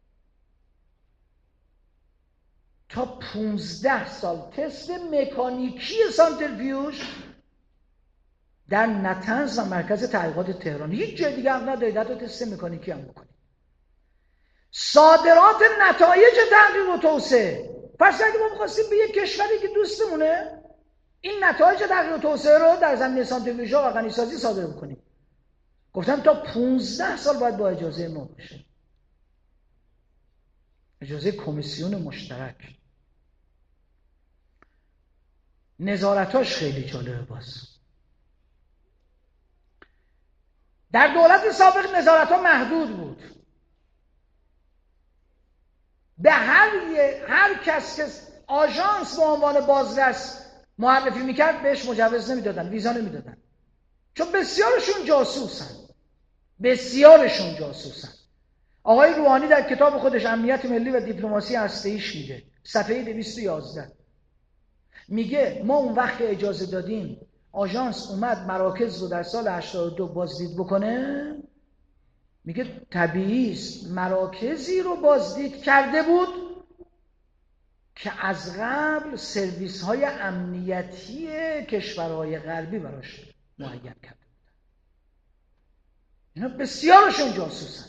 تا 15 سال تست مکانیکی سانتریفیوژ در نتنز و مرکز تحقیقات تهران. هیچ جای دیگه هم ندارید، حتی تست مکانیکی هم بکنید. صادرات نتایج تحقیق و توسعه. پس اگه ما می‌خواستیم به یک کشوری که دوستمونه این نتایج تحقیق و توسعه رو در زمینه سانتریفیوژ و غنی‌سازی صادر بکنیم، گفتم تا 15 سال باید با اجازه ما باشه، اجازه کمیسیون مشترک. نظارتاش خیلی جالبه. باز در دولت سابق نظارت‌ها محدود بود. به هر کس که آژانس به عنوان بازرس معرفی میکرد بهش مجوز نمیدادن، ویزا نمیدادن، چون بسیارشون جاسوسن. آقای روحانی در کتاب خودش امنیت ملی و دیپلماسی هسته‌ایش میگه، صفحه 211 میگه ما اون وقت که اجازه دادیم آژانس اومد مراکز رو در سال 82 بازدید بکنه، میگه طبیعی است مراکزی رو بازدید کرده بود که از قبل سرویس های امنیتی کشورهای غربی براش معین کرده بودن. اینا بسیارشون جاسوسن.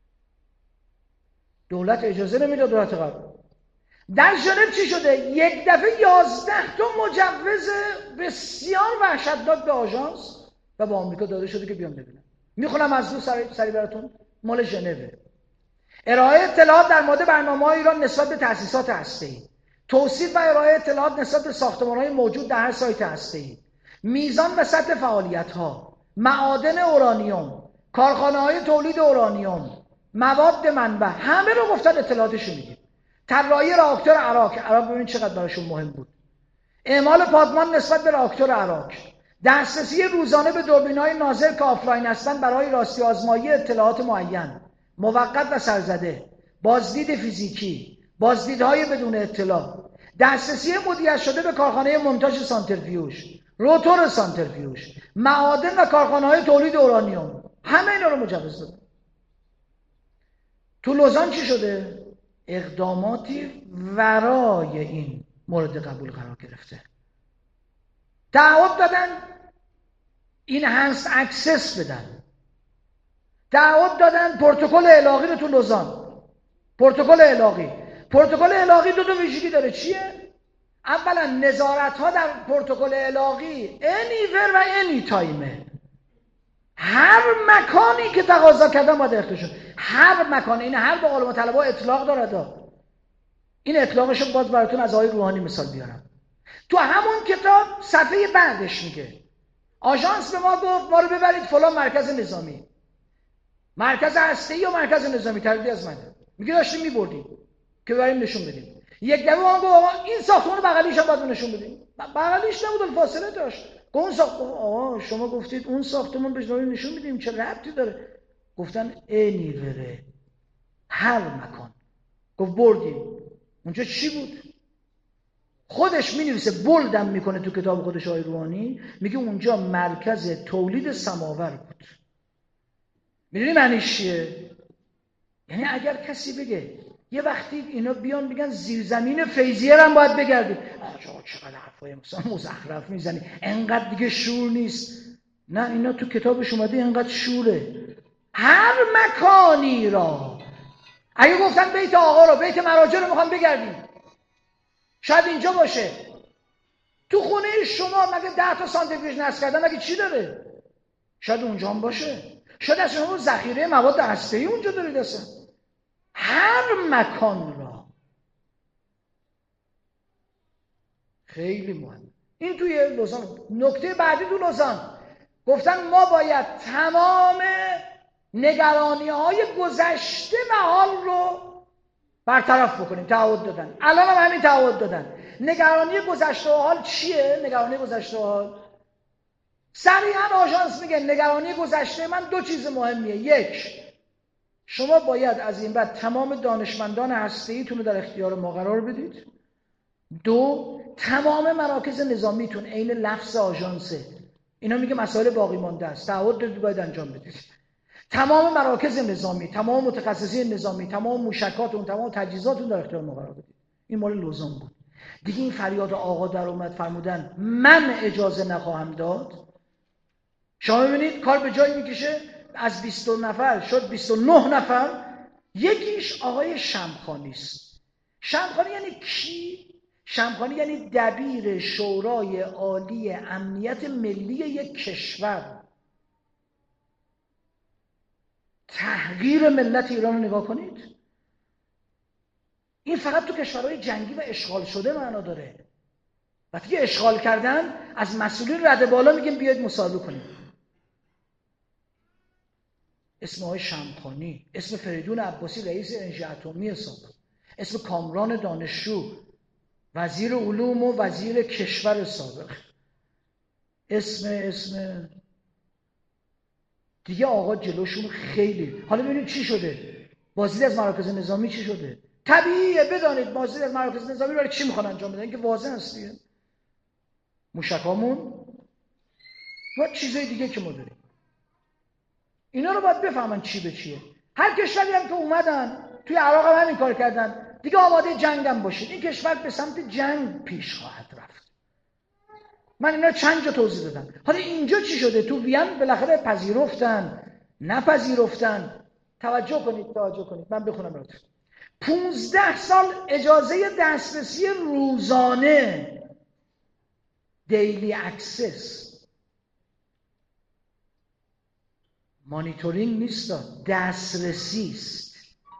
دولت اجازه نمیداد. دولت قبل در ژنو چی شده؟ یک دفعه 11 تا مجوز بسیار وحشتناک به آژانس و به آمریکا داده شده که بیام ببینم. میخونم از رو سری براتون. مال ژنو. ارائه اطلاعات در مورد برنامه‌های ایران نسبت به تأسیسات هسته‌ای، توصیف و ارائه اطلاعات نسبت به ساختمان‌های موجود در هر سایت هسته‌ای، میزان و سطح فعالیت‌ها، معادن اورانیوم، کارخانه‌های تولید اورانیوم، مواد منبع، همه رو گفتن اطلاعاتشو میدیم. طراحی راکتور عراق ببینید چقدر براشون مهم بود. اعمال پادمان نسبت به راکتور عراق، دسترسی روزانه به دوربین‌های ناظر که آفلاین هستند برای راستی آزمایی اطلاعات معین، موقت و سرزده، بازدید فیزیکی، بازدیدهای بدون اطلاع، دسترسی مدیریت شده به کارخانه منتاج سانتریفیوژ، روتور سانتریفیوژ، معادن و کارخانه‌های تولید اورانیوم، همه اینا رو مجوز دادن. تو لوزان چی شده؟ اقداماتی ورای این مورد قبول قرار گرفته. تعهد دادن این هنس اکسس بدن. تعهد دادن پروتکل الاغی رو تو لوزان. پروتکل الاغی دو ویژگی داره. چیه؟ اولا نظارت ها در پروتکل الاغی انیور و انی تایمه. هر مکانی که تقاضا کردن باید اخراج شد. هر مکان. این هر به قول مطلبا اطلاق داره. این اطلاقش باز براتون از آقای روحانی مثال بیارم. تو همون کتاب صفحه بعدش میگه آژانس به ما گفت ما رو ببرید فلان مرکز نظامی، مرکز هسته‌ای و مرکز نظامی، تردید از منه. میگه داشتیم میبردیم که ببریم نشون بدیم. یک دفعه ما گفت آقا این ساختمان بغلیش هم باید نشون بدیم. بغلیش نبود، فاصله داشت. گفت اون ساختمان، آقا شما گفتید اون ساختمان بهش نشون بدیم، چه ربطی داره؟ گفتن انیوره، هر مکان. گفت بردیم. اونجا چی بود؟ خودش می‌نویسه، بولدم میکنه تو کتاب خودش آقای روحانی، میگه اونجا مرکز تولید سماور بود. میدونی معنیش چیه؟ یعنی اگر کسی بگه یه وقتی اینا بیان بگن زیرزمین فیضیه هم باید بگردیم، آقا چقدر حرفای مثلا مزخرف میزنی، انقدر دیگه شور نیست. نه، اینا تو کتابش اومده انقدر شوره. هر مکانی را، اگه گفتن بیت آقا رو، بیت مراجع رو میخوام بگردیم، شاید اینجا باشه. تو خونه شما مگه 10 تا سانتریفیوژ نصب کردن مگه چی داره؟ شاید اونجا هم باشه. شاید اصلا شما ذخیره مواد هسته‌ای اونجا دارید اصلا. هر مکان را. خیلی مهم. این توی لوزان. نکته بعدی تو لوزان گفتن ما باید تمام نگرانی‌های گذشته و حال رو برطرف بکنیم. تعهد دادن. الان هم همین تعهد دادن. نگرانی گذشته و حال چیه؟ نگرانی گذشته و حال صریحاً آژانس میگه نگرانی گذشته من 2 چیز مهمیه. 1، شما باید از این بعد تمام دانشمندان هسته‌ایتون رو در اختیار ما قرار بدید. 2، تمام مراکز نظامیتون عین لفظ آژانسه. اینا میگه مسائل باقی مانده است، تعهد دادید باید انجام بدید. تمام مراکز نظامی، تمام متخصصین نظامی، تمام موشکاتون، تمام تجهیزاتون در اختیار ما قرار بدید. این مال لوزان بود. دیگه این فریاد آقا در اومد فرمودن من اجازه نخواهم داد. شما ببینید کار به جایی میکشه، از 20 نفر شد 29 نفر. یکیش آقای شمخانی است. شمخانی یعنی کی؟ شمخانی یعنی دبیر شورای عالی امنیت ملی یک کشور. تحقیر ملت ایران رو نگاه کنید. این فقط تو کشورهای جنگی و اشغال شده معنا داره. وقتی که اشغال کردن از مسئولین رده بالا میگیم بیاید مصاحبه کنیم. اسم آقای شمخانی، اسم فریدون عباسی رئیس انرژی اتمی سابق، اسم کامران دانشجو وزیر علوم و وزیر کشور سابق، اسم دیگه آقا جلوشون خیلی. حالا ببینید چی شده. بازدید از مراکز نظامی چی شده؟ طبیعیه بدانید بازدید از مراکز نظامی برای چی میخوان انجام بدن که واضح است دیگه. موشکامون و چیزای دیگه که ما داریم. اینا رو باید بفهمن چی به چیه. هر کشوری هم که اومدن توی عراق هم همین کار کردن دیگه آماده جنگ هم باشید. این کشور به سمت جنگ پیش خواهد رفت. من اینا چند جا توضیح دادم. حالا اینجا چی شده؟ تو وین بالاخره پذیرفتن نپذیرفتن. توجه کنید من بخونم براتون. 15 سال اجازه دسترسی روزانه دیلی اکسس، مانیتورینگ نیست، دسترسی است.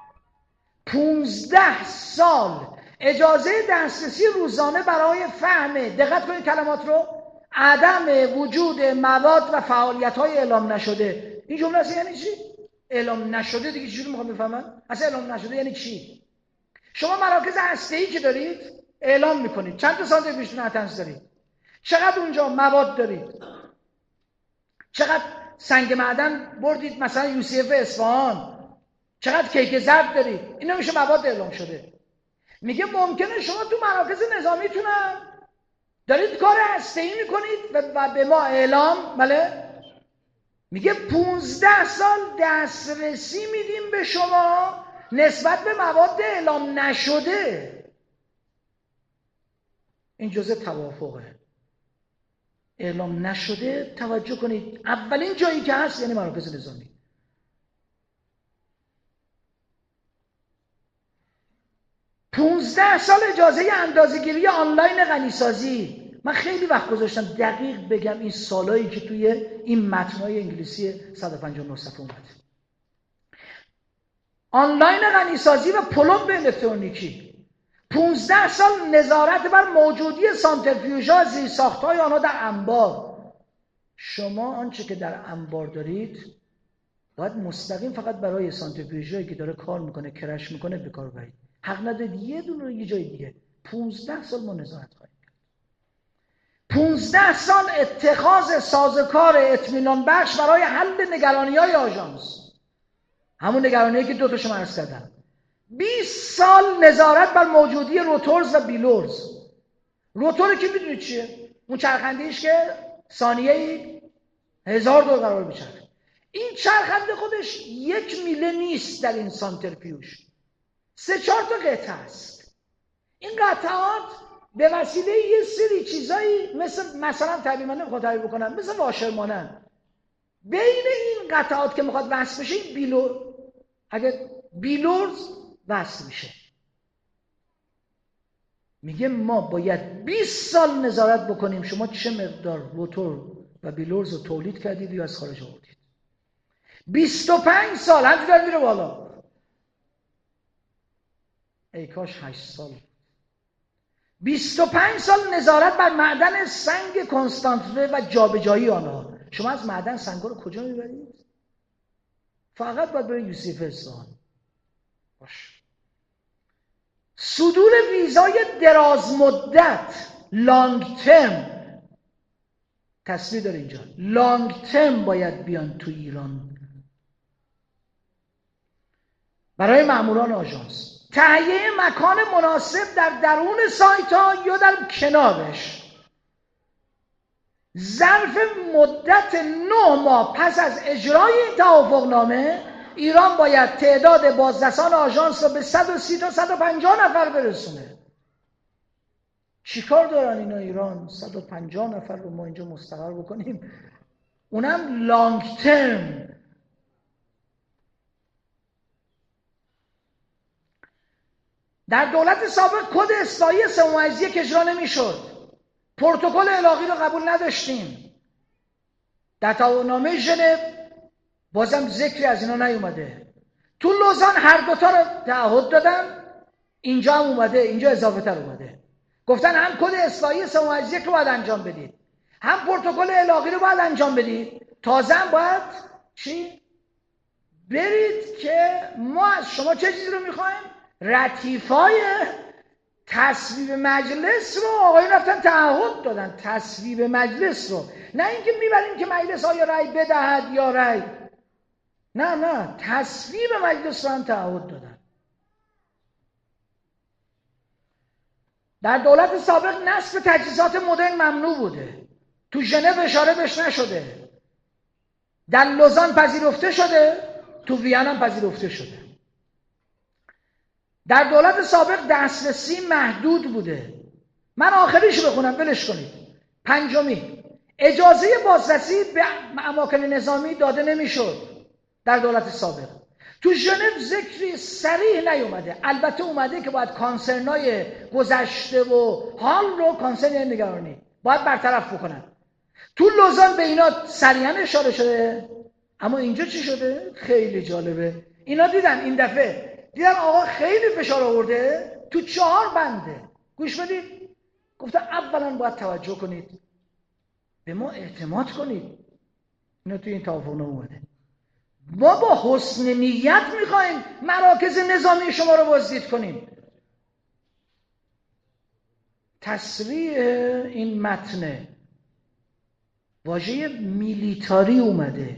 15 سال اجازه دسترسی روزانه برای فهم، دقت کنید کلمات رو، عدم وجود مواد و فعالیت‌های اعلام نشده. این جمله اصلا یعنی چی؟ اعلام نشده دیگه چجوری میخوام بفهمم؟ اصلا اعلام نشده یعنی چی؟ شما مراکز هسته‌ای که دارید اعلام میکنید چند تا سانتریفیوژ نتنز دارید، چقدر اونجا مواد دارید، چقدر سنگ معدن بردید مثلا یوسف اصفهان، چقدر کیک زرد دارید. اینا میشه مواد اعلام شده. میگه ممکنه شما تو مراکز نظامیتون هم دارید کار هسته‌ای میکنید و به ما اعلام، بله، میگه 15 سال دسترسی میدیم به شما نسبت به مواد اعلام نشده. این جزء توافقه. اعلام نشده توجه کنید اولین جایی که هست یعنی مراکز نظامی. سال اجازه اندازه‌گیری آنلاین غنیسازی. من خیلی وقت گذاشتم دقیق بگم این سالایی که توی این متن‌های انگلیسی 159 صفحه اومد. آنلاین غنیسازی و پلمب الکترونیکی. 15 سال نظارت بر موجودی سانتریفیوژها زیرساخت‌های آنها در انبار. شما آنچه که در انبار دارید باید مستقیم فقط برای سانتریفیوژی که داره کار میکنه، کرش میکنه به کار برید. حق ندارید یه دونه رو یه جای دیگه. 15 سال ما نظارت خواهیم کرد. 15 سال اتخاذ سازوکار اطمینان بخش برای حل نگرانی‌های آژانس، همون نگرانی‌ای که دو تاشو عرض کردم. 20 سال نظارت بر موجودی روتورز و بیلورز. روتور که میدونید چیه؟ اون چرخنده‌ایش که ثانیه‌ای 1000 دور قرار بچرخه. این چرخنده خودش 1 میله نیست در این سانتریفیوژ. 3-4 تا قطعه است. این قطعات به وسیله یه سری چیزایی مثلا تعبیر من نمیخوام تعبیر بکنم، مثل واشر مانند. بین این قطعات که میخواد وصل بشه این اگه بیلورز وصل میشه. میگه ما باید 20 سال نظارت بکنیم شما چه مقدار روتور و بیلورز رو تولید کردید یا از خارج آوردید. 25 سال همچنین میره بالا. ای کاش 8 سال. 25 سال نظارت بر معدن سنگ کنستانتره و جابجایی آنها. شما از معدن سنگا رو کجا میبرید؟ فقط باید برید یوسف اصفهان. باش. صدور ویزای دراز مدت، لانگ ترم، تصریح داره اینجا، لانگ ترم باید بیان تو ایران برای ماموران آژانس. تهیه مکان مناسب در درون سایت ها یا در کنارش. ظرف مدت 9 ماه پس از اجرای این توافقنامه ایران باید تعداد بازرسان آژانس رو به 130 تا 150 نفر برسونه. چیکار دارن اینا ایران 150 نفر رو ما اینجا مستقر بکنیم، اونم لانگ ترم. در دولت سابق کد اصلاحی 3.1 اجرا نمیشد. پروتکل الاغی رو قبول نداشتیم. در توافقنامه ژنو بازم ذکری از اینا نیومده. تو لوزان هر دوتا رو تعهد دادن، اینجا هم اومده، اینجا اضافه تر اومده. گفتن هم کد اصلاحی 3.1 رو باید انجام بدید، هم پروتکل الاغی رو باید انجام بدید. تازه هم باید چی؟ برید که ما از شما چه چیزی رو میخوایم؟ رتیفای تصویب مجلس رو. آقایون رفتن تعهد دادن تصویب مجلس رو، نه اینکه میبریم که مجلس آیا رأی بدهد یا رأی، نه تصویب مجلس رو هم تعهد دادن. در دولت سابق نصب تجهیزات مدرن ممنوع بوده. تو ژنو اشاره بهش نشده. در لوزان پذیرفته شده، تو وین هم پذیرفته شده. در دولت سابق دسترسی محدود بوده. من آخریشو بخونم بلش کنید. 5 اجازه بازرسی به اماکن نظامی داده نمیشد در دولت سابق. تو ژنو ذکری صریح نیومده. البته اومده که باید کانسرنای گذشته و حال رو، کانسرن نگرانی، باید برطرف بکنن. تو لوزان به اینا صریحا اشاره شده. اما اینجا چی شده؟ خیلی جالبه. اینا دیدن این دفعه دیدن آقا خیلی فشار آورده، تو 4 بنده. گوش بدید. گفتن اولا باید توجه کنید، به ما اعتماد کنید. اینا توی این توافقنامه اومده. ما با حسن نیت میخوایم مراکز نظامی شما رو بازدید کنیم. تصریح این متن واژه میلیتاری اومده.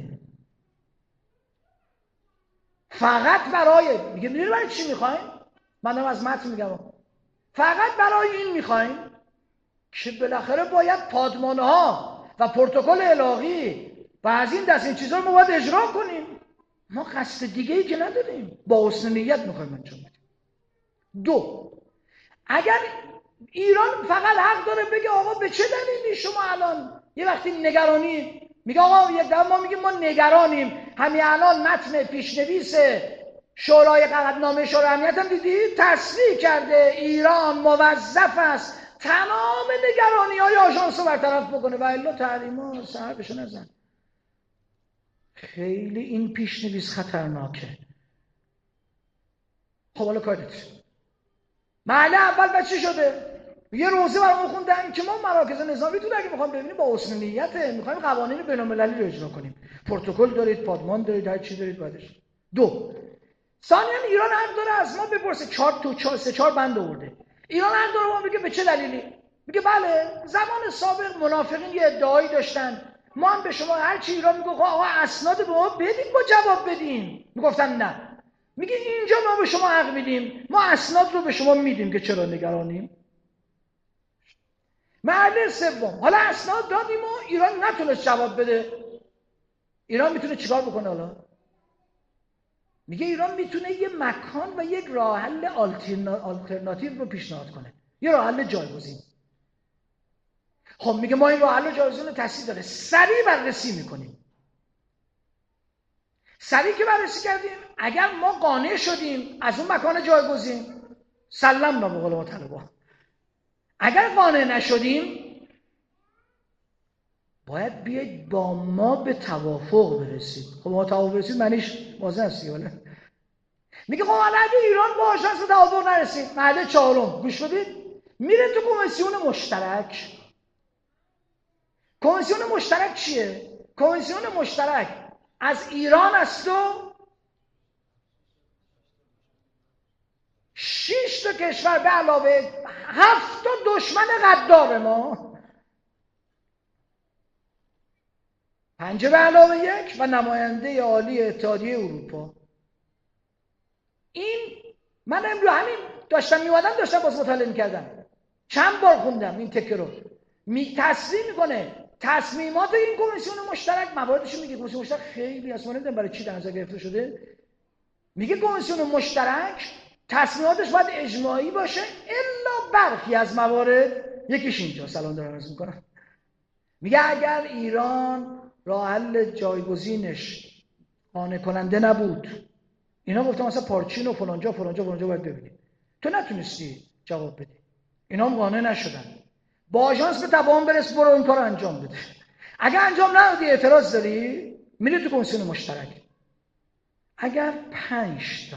فقط برای میگه میدونی برای چی میخوایم؟ منم از متن میگم فقط برای این میخوایم که بالاخره باید پادمانه ها و پروتکل الاغی و از این دست این چیزا رو ما باید اجرا کنیم. ما قصد دیگه ای که نداریم، با حسن نیت میخوایم انجام بدیم. 2. اگر ایران فقط حق داره بگه آقا به چه دلیلی شما الان یه وقتی نگرانی، میگه آقا یک دفعه ما میگیم ما نگرانیم، همین الان متن پیشنویس شورای قراردادنامه شورای امنیت هم دیدید تصریح کرده ایران موظف است تمام نگرانی‌های آژانس رو برطرف بکنه و الا تحریما سر بشه نزن. خیلی این پیشنویس خطرناکه. خب حالا کارت محله اول چی شده؟ یه روزه برامون خوندن که ما مراکز نظامی تو اگه میخوام ببینیم با حسن نیته، میخوایم قوانین بین‌المللی رو اجرا کنیم، پروتکل دارید، پادمان دارید، هر چی دارید بعدش. دو، ثانیاً ایران حق داره از ما بپرسه 4 بند آورده. ایران حق داره ما بگه به چه دلیلی؟ میگه بله زمان سابق منافقین یه ادعایی داشتن، ما هم به شما هر چی ایران میگه آقا اسناد به ما بدین با جواب بدین، میگفتن نه. میگه اینجا ما به شما حق میدیم، ما اسناد رو به شما میدیم که چرا نگرانیم. مرحله سوم، حالا اسناد دادیم و ایران نتونست جواب بده، ایران میتونه چیکار بکنه حالا؟ میگه ایران میتونه یه مکان و یک راه حل آلترناتیو رو پیشنهاد کنه، یه راه حل جایگزین. خب میگه ما این راه حل جایگزین رو تصدیق داره، سریع بررسی میکنیم. سریع که بررسی کردیم، اگر ما قانع شدیم از اون مکان جایگزین سلمنا به قول ما طلبا، اگر قانع نشدیم باید بیاید با ما به توافق برسید. خب ما توافق برسید معنیش واضح است دیگه. میگه خب اگه ایران با آژانس به توافق نرسید، مرحله چهارم گوش بدید، میره تو کمیسیون مشترک. کمیسیون مشترک چیه؟ کمیسیون مشترک از ایران است و 6 تا کشور به علاوه 7 تا دشمن غدار ما، 5 به علاوه 1 و نماینده عالی اتحادیه اروپا. این من امروز همین داشتم میومدم داشتم باز مطالعه میکردم، چند بار خوندم این تکه رو. تصریح میکنه تصمیمات این کمیسیون مشترک، مواردش میگه. کمیسیون مشترک خیلی اصلا نمیدونم برای چی در نظر گرفته شده. میگه کمیسیون مشترک تصمیماتش باید اجماعی باشه الا برخی از موارد، یکیش اینجا سلام دارم عرض میکنم. میگه اگر ایران راه حل جایگزینش قانع کننده نبود، اینا گفتم مثلا پارچین و فلانجا باید ببینیم، تو نتونستی جواب بدی، اینا هم قانع نشدن، با آژانس به تفاهم برس، برو این کار رو انجام بده. اگر انجام ندادی اعتراض داری، میری تو کمیسیون مشترک. اگر 5 تا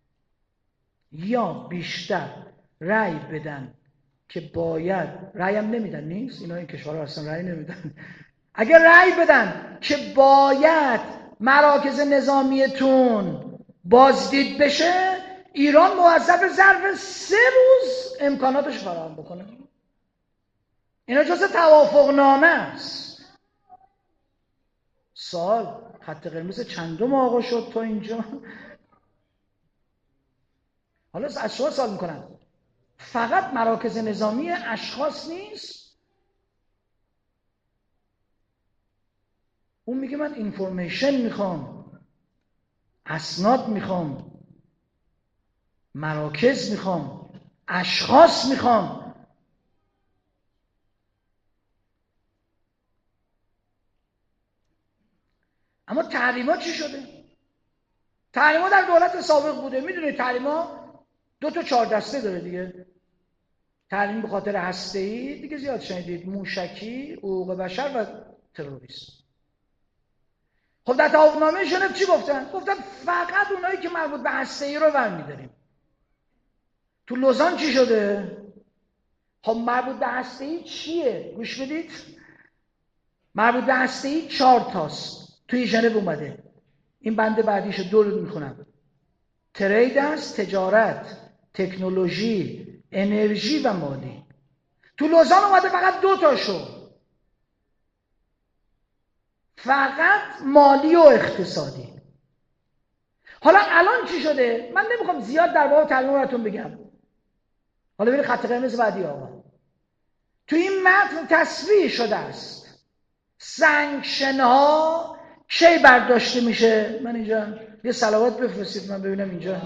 یا بیشتر رأی بدن که باید، رأی هم نمیدن، نیست اینا این کشورها اصلا رأی نمیدن، اگر رأی بدن که باید مراکز نظامیتون بازدید بشه، ایران موظف ظرف 3 روز امکاناتش فراهم بکنه. اینا جزء توافقنامه است. سال خط قرمز چندم آقا شد تا اینجا؟ حالا از شما سوال میکنم، فقط مراکز نظامی اشخاص نیست؟ اون میگه من اینفورمیشن میخوام، اسناد میخوام، مراکز میخوام، اشخاص میخوام. اما تحریما چی شده؟ تحریما در دولت سابق بوده. میدونید تحریما 2 تا 4 دسته داره دیگه. تحریم به خاطر هسته‌ای دیگه زیاد شنیدید، موشکی، حقوق بشر و تروریسم. خب در توافقنامه ژنو چی گفتن؟ گفتن فقط اونایی که مربوط به هسته‌ای رو برمی‌داریم. تو لوزان چی شده؟ خب مربوط به هسته‌ای چیه؟ گوش بدید. مربوط به هسته‌ای 4 تاست. توی ژنو اومده. این بند بعدیشو دور میخونم. ترید است، تجارت، تکنولوژی، انرژی و مالی. تو لوزان اومده فقط 2 تاشو. فقط مالی و اقتصادی. حالا الان چی شده؟ من نمیخوام زیاد در باب تحریم براتون بگم. حالا برید خط قرمز بعدی آقا. تو این متن تصریح شده است سانکشن ها کی برداشته میشه. من اینجا یه صلوات بفرستید من ببینم اینجا.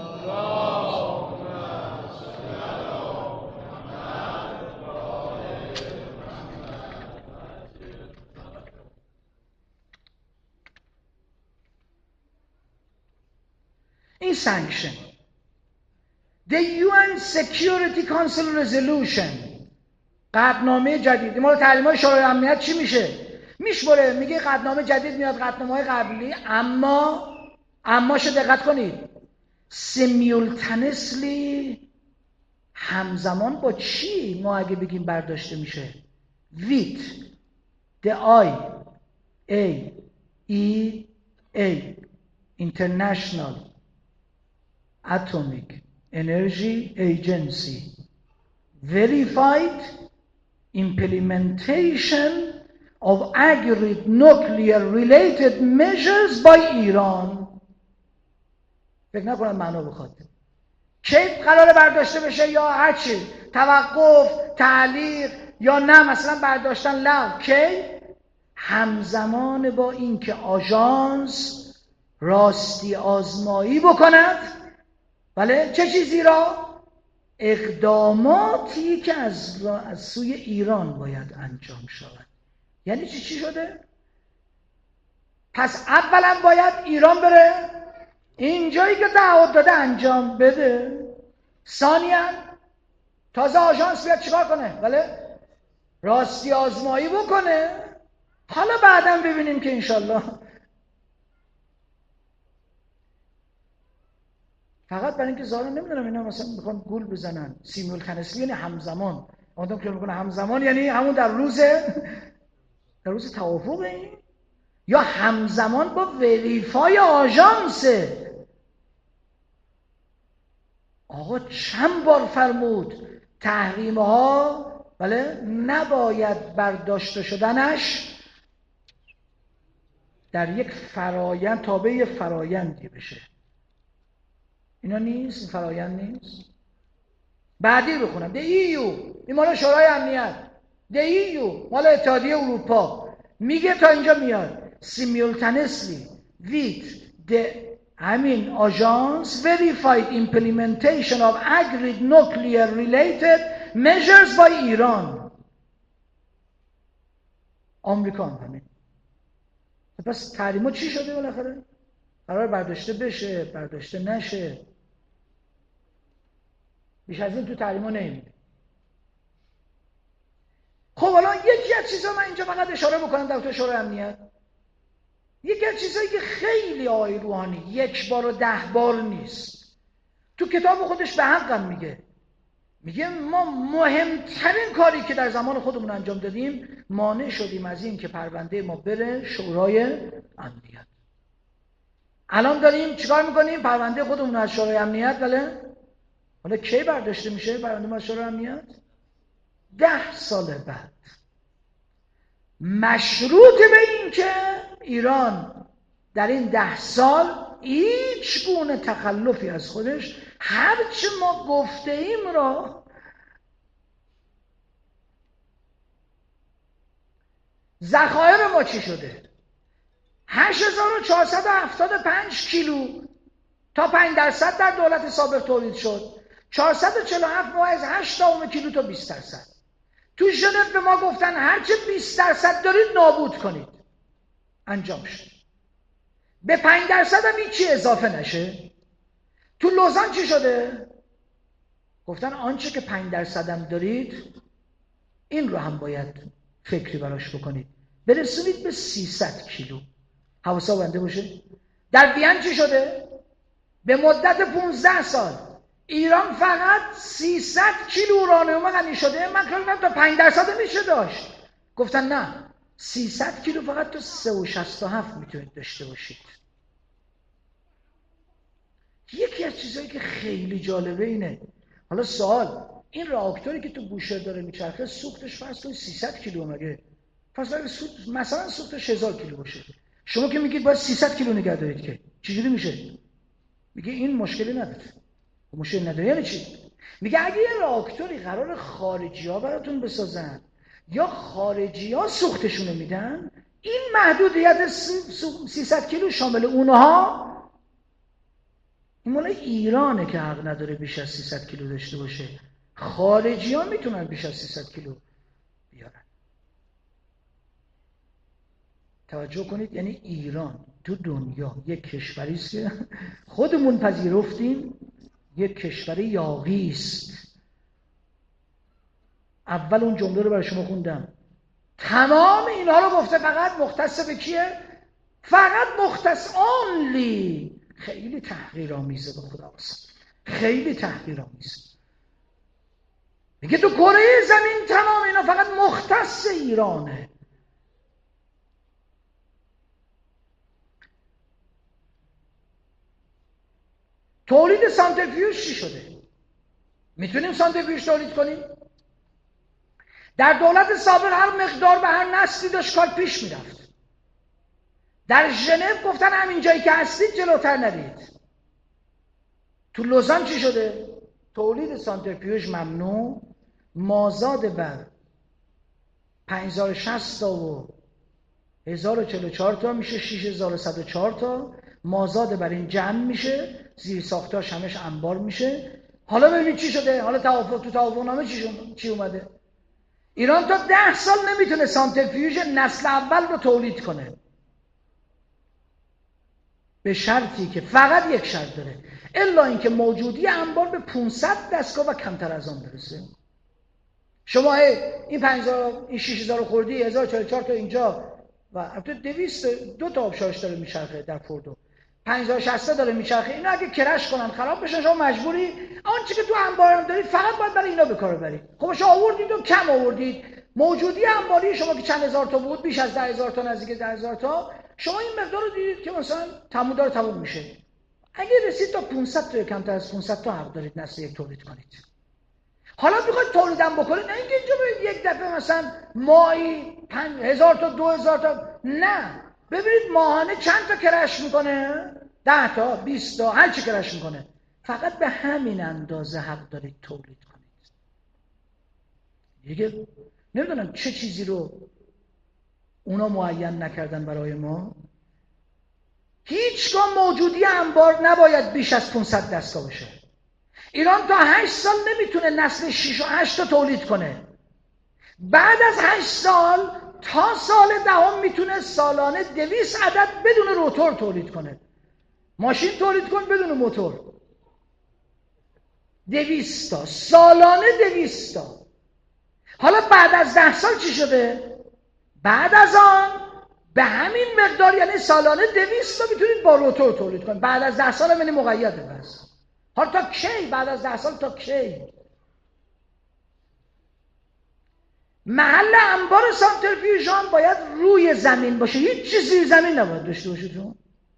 این sanction The UN Security Council Resolution قطعنامه جدید مال تحریم‌های شورای امنیت چی میشه؟ میشمره میگه قطعنامه جدید میاد، قطعنامه‌های قبلی، اماش دقت کنید simultaneously همزمان با چی ما اگه بگیم برداشته میشه؟ with the IAEA International Atomic Energy Agency verified implementation of agreed nuclear related measures by Iran. فکر نکنم معنا بخواد کی قراره برداشته بشه یا هرچی، توقف، تعلیق یا نه مثلا برداشتن لغو. کی؟ همزمان با اینکه آژانس راستی آزمایی بکند. بله چه چیزی را؟ اقداماتی که از سوی ایران باید انجام شود. یعنی چی شده؟ پس اولا باید ایران بره اینجایی که تعهد داده انجام بده. ثانیاً تازه آژانس بیاد چیکار کنه؟ بله راستی آزمایی بکنه. حالا بعداً ببینیم که انشالله. فقط برای اینکه ظاهرا نمیدونم اینا مثلا میخوان گول بزنن سیمولتنسلی یعنی همزمان. آدم که میگه همزمان یعنی همون در روز توافق این یا همزمان با وریفای آژانسه. آقا چند بار فرمود تحریم ها بله نباید برداشته شدنش در یک فرایند تابع فرایندی بشه. اینا نیست، این فرایند نیست. بعدی بخونم. EU این مال شورای امنیت، EU مال اتحادیه اروپا میگه تا اینجا میاد simultaneously with the agents verified implementation of agreed nuclear related measures by Iran. آمریکا همین. پس تحریما چی شده بالاخره؟ قرار برداشته بشه، برداشته نشه. بیش از این تو تحریما نمیده. خب حالا یکی از چیزا من اینجا فقط اشاره بکنم در تو شورای امنیت. یکی از چیزایی که خیلی آقای روحانی 1 بار و 10 بار نیست تو کتاب خودش به حقم میگه ما مهمترین کاری که در زمان خودمون انجام دادیم مانع شدیم از این که پرونده ما بره شورای امنیت. الان داریم چیکار میکنیم؟ پرونده خودمون از شورای امنیت بله؟ حالا کی برداشته میشه پرونده ما از شورای امنیت؟ 10 سال بعد. مشروط به این که ایران در این 10 سال هیچ گونه تخلفی از خودش هرچه ما گفته ایم را ذخایر ما چی شده؟ 8475 کیلو تا 5% در دولت سابق تولید شد. 447 ممیز 8 کیلو تا 20%. تو ژنو به ما گفتن هرچه 20% دارید نابود کنید. انجام شد. به 5% هم هیچی اضافه نشه. تو لوزان چی شده؟ گفتن آنچه که 5% هم دارید این رو هم باید فکری براش بکنید. برسونید به 300 کیلو. حواسا بنده باشه. در وین چی شده؟ به مدت 15 سال ایران فقط 300 کیلو اورانیوم غنی شده. من کردم تا 5% میشه داشت. گفتن نه 300 کیلو فقط تو 367 میتونید داشته باشید. یکی از چیزایی که خیلی جالبه اینه. حالا سوال این راکتوری که تو بوشهر داره میچرخه سوختش فرض کنید 300 کیلو مگه؟ پس مثلا سوختش 1000 کیلو باشه. شما که میگید باید 300 کیلو نگه دارید که چجوری میشه؟ میگه این مشکلی نداره. مشکل نداره یعنی چی؟ میگه اگه یه راکتوری قرار خارجی ها براتون بسازن یا خارجی ها سوختشونو میدن این محدودیت 300 کیلو شامل اونها این مال ایرانه که حق نداره بیش از 300 کیلو داشته باشه. خارجی ها میتونن بیش از 300 کیلو بیارن. توجه کنید یعنی ایران تو دنیا یک کشوری است که خودمون پذیرفتیم یک کشور یاغی است. اول اون جمله رو برای شما خوندم. تمام اینها رو گفته فقط مختص به کیه؟ فقط مختص آنلی. خیلی تحقیرآمیزه به خدا واسه. خیلی تحقیرآمیزه. میگه تو کره زمین تمام اینا فقط مختص ایرانه. تولید سانتریفیوژ چی شده؟ میتونیم سانتریفیوژ تولید کنیم؟ در دولت سابق هر مقدار به هر نسلی داشت کار پیش میرفت. در ژنو گفتن همین جایی که هستید جلوتر نرید. تو لوزان چی شده؟ تولید سانتریفیوژ ممنوع، مازاد بر 5060 تا و 1044 تا میشه 6104 تا، مازاد بر این جمع میشه، زیر ساختاش همش انبار میشه. حالا ببینید چی شده؟ حالا توافق تو توافقنامه چی اومده؟ ایران تا 10 سال نمیتونه سانتریفیوژ نسل اول رو تولید کنه، به شرطی که فقط یک شرط داره، الا اینکه موجودی انبار به 500 دستگاه و کمتر از آن برسه. شما این 5000 این 6000 خوردی 1044 تا اینجا و البته 202 تا آبشارش داره میچرخه در فوردو، 5060 داره میچرخه. اینا اگه کرش کنن خراب بشن شما مجبوری آنچه که تو انبارم دارید فقط باید برای اینا به کار ببرید. خب شما آوردید و کم آوردید، موجودی انباری شما که چند هزار تا بود، بیش از 10000 تا، نزدیک 10000 تا، شما این مقدار رو دیدید که مثلا تموم میشه. اگه رسید تا 500 تا کمتر از 500 تا حق دارید نسل یک تولید کنید. حالا میخواید تولیدم بکنید، نه اینکه اینجا یک دفعه مثلا ماهی 5000 تا 2000 تا، نه، ببینید ماهانه چند تا کرش میکنه، 10 تا 20 تا هر چی کرش میکنه، فقط به همین اندازه حق دارید تولید کنید. دیگه نمیدونم چه چیزی رو اونا معین نکردن برای ما. هیچگاه موجودی انبار نباید بیش از 500 دستگاه بشه. ایران تا 8 سال نمیتونه نسل 6 و 8 تا تولید کنه. بعد از 8 سال تا سال دهم میتونه سالانه 200 عدد بدون روتور تولید کنه. ماشین تولید کن بدون موتور. 200 تا سالانه 200 تا. حالا بعد از 10 سال چی شده؟ بعد از آن به همین مقدار، یعنی سالانه 200 تا میتونید با روتور تولید کنید. بعد از 10 سال هم یعنی مقیده. بس حالا تا کی؟ بعد از 10 سال تا کی؟ محل انبار سانتریفیوژان باید روی زمین باشه، هیچ چیز زیر زمین نباید داشته باشید.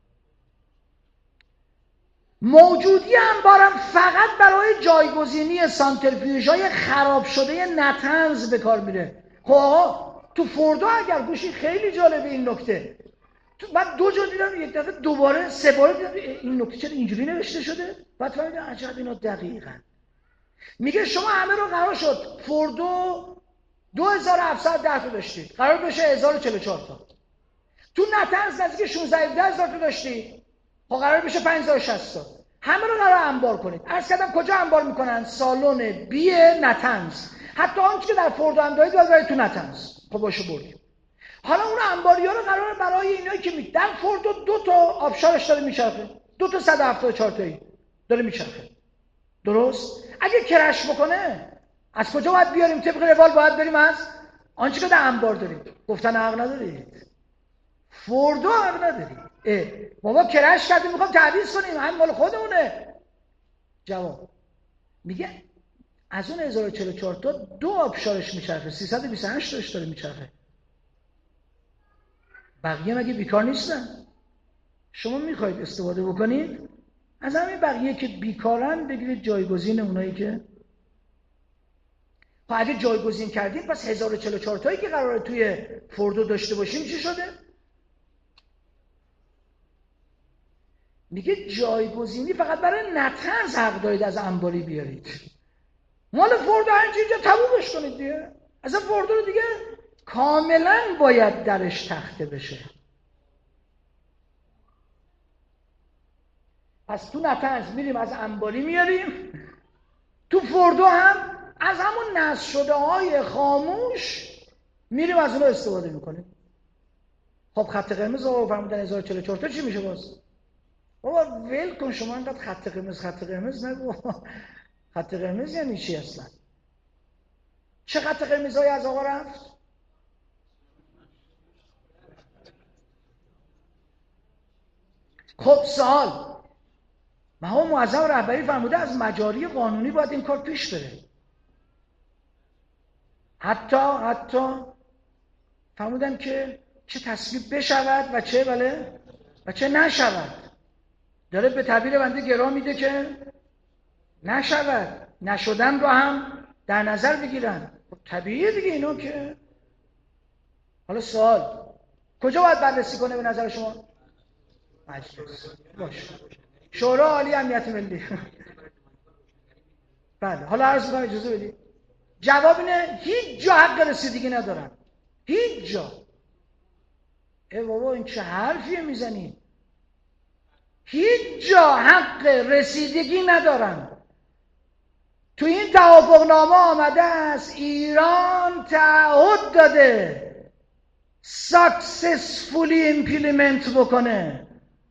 موجودی انبارم فقط برای جایگزینی سانتریفیوژهای خراب شده نطنز به کار میره. خب تو فوردو اگر گوشی خیلی جالبه این نکته، بعد 2 جا دیدم یک دفعه دوباره 3 بار دیدم این نکته چرا اینجوری نوشته شده، بعد فهمیدم عجب اینا دقیقاً میگه شما همه رو قرار شد فوردو 2710 تا داشتید، قرار بشه 1044 تا. تو نطنز نزدیک 16-17 تا داشتید، خب قرار بشه 5060 تا. همه رو قرار انبار کنید. عرض کردم کجا انبار میکنن؟ سالن بی نطنز. حتی آنچه که در فوردو هم دارید باید تو نطنز. خب باشه بردیم. حالا اون انباری ها رو قراره برای اینایی که در فوردو 2 تا آبشارش داره میچرخه، 2 تا 174 تایی داره میچرخه، درست؟ اگه کرش بکنه از کجا باید بیاریم؟ طبق روال باید بریم از آنچه که در انبار داریم. گفتن حق ندارید، فوردو حق ندارید. بابا کرش کردیم میخوام تعویض کنیم، هم مال خودمونه. جواب میگه از اون 1044 تا 2 آبشارش میچرخه، 328 تاش داره میچرخه. بقیه مگه بیکار نیستن؟ شما میخواید استفاده بکنید از همین بقیه که بیکارن بگیرید جایگزین اونایی که اگه جایگزین کردید پس 1044 تایی که قراره توی فوردو داشته باشیم چی شده؟ میگه جایگزینی فقط برای نطنز حق دارید از انباری بیارید. مال فوردو هرچی اینجا تمومش کنید دیگه. اصلا فوردو رو دیگه کاملا باید درش تخته بشه. پس تو نطنز میریم از انباری میاریم، تو فوردو هم از همون نصب شده های خاموش میریم از اونها استفاده میکنیم. خب خط قرمز رو فرمودن 1044 تا چی میشه باز؟ بابا ول کن شما اینقدر خط قرمز نگو. خط قرمز یعنی چی اصلا؟ چه خط قرمزهایی از آقا رفت؟ خب سوال، مقام معظم رهبری فرموده از مجاری قانونی باید این کار پیش بره. حتی فرمودن که چه تصویب بشود و چه نشود. داره به تعبیر بنده گرا میده که نشود، نشدن رو هم در نظر بگیرن. طبیعیه دیگه اینا که. حالا سوال کجا باید بررسی کنه به نظر شما؟ مجلس. باشه. شورای عالی امنیت ملی. بله حالا عرض می‌کنم اجازه بدید. جواب اینه هیچ جا حق رسیدگی ندارن. هیچ جا. بابا این چه حرفیه میزنی؟ هیچ جا حق رسیدگی ندارن. تو این توافقنامه آمده است ایران تعهد داده ساکسسفولی ایمپلیمنت بکنه.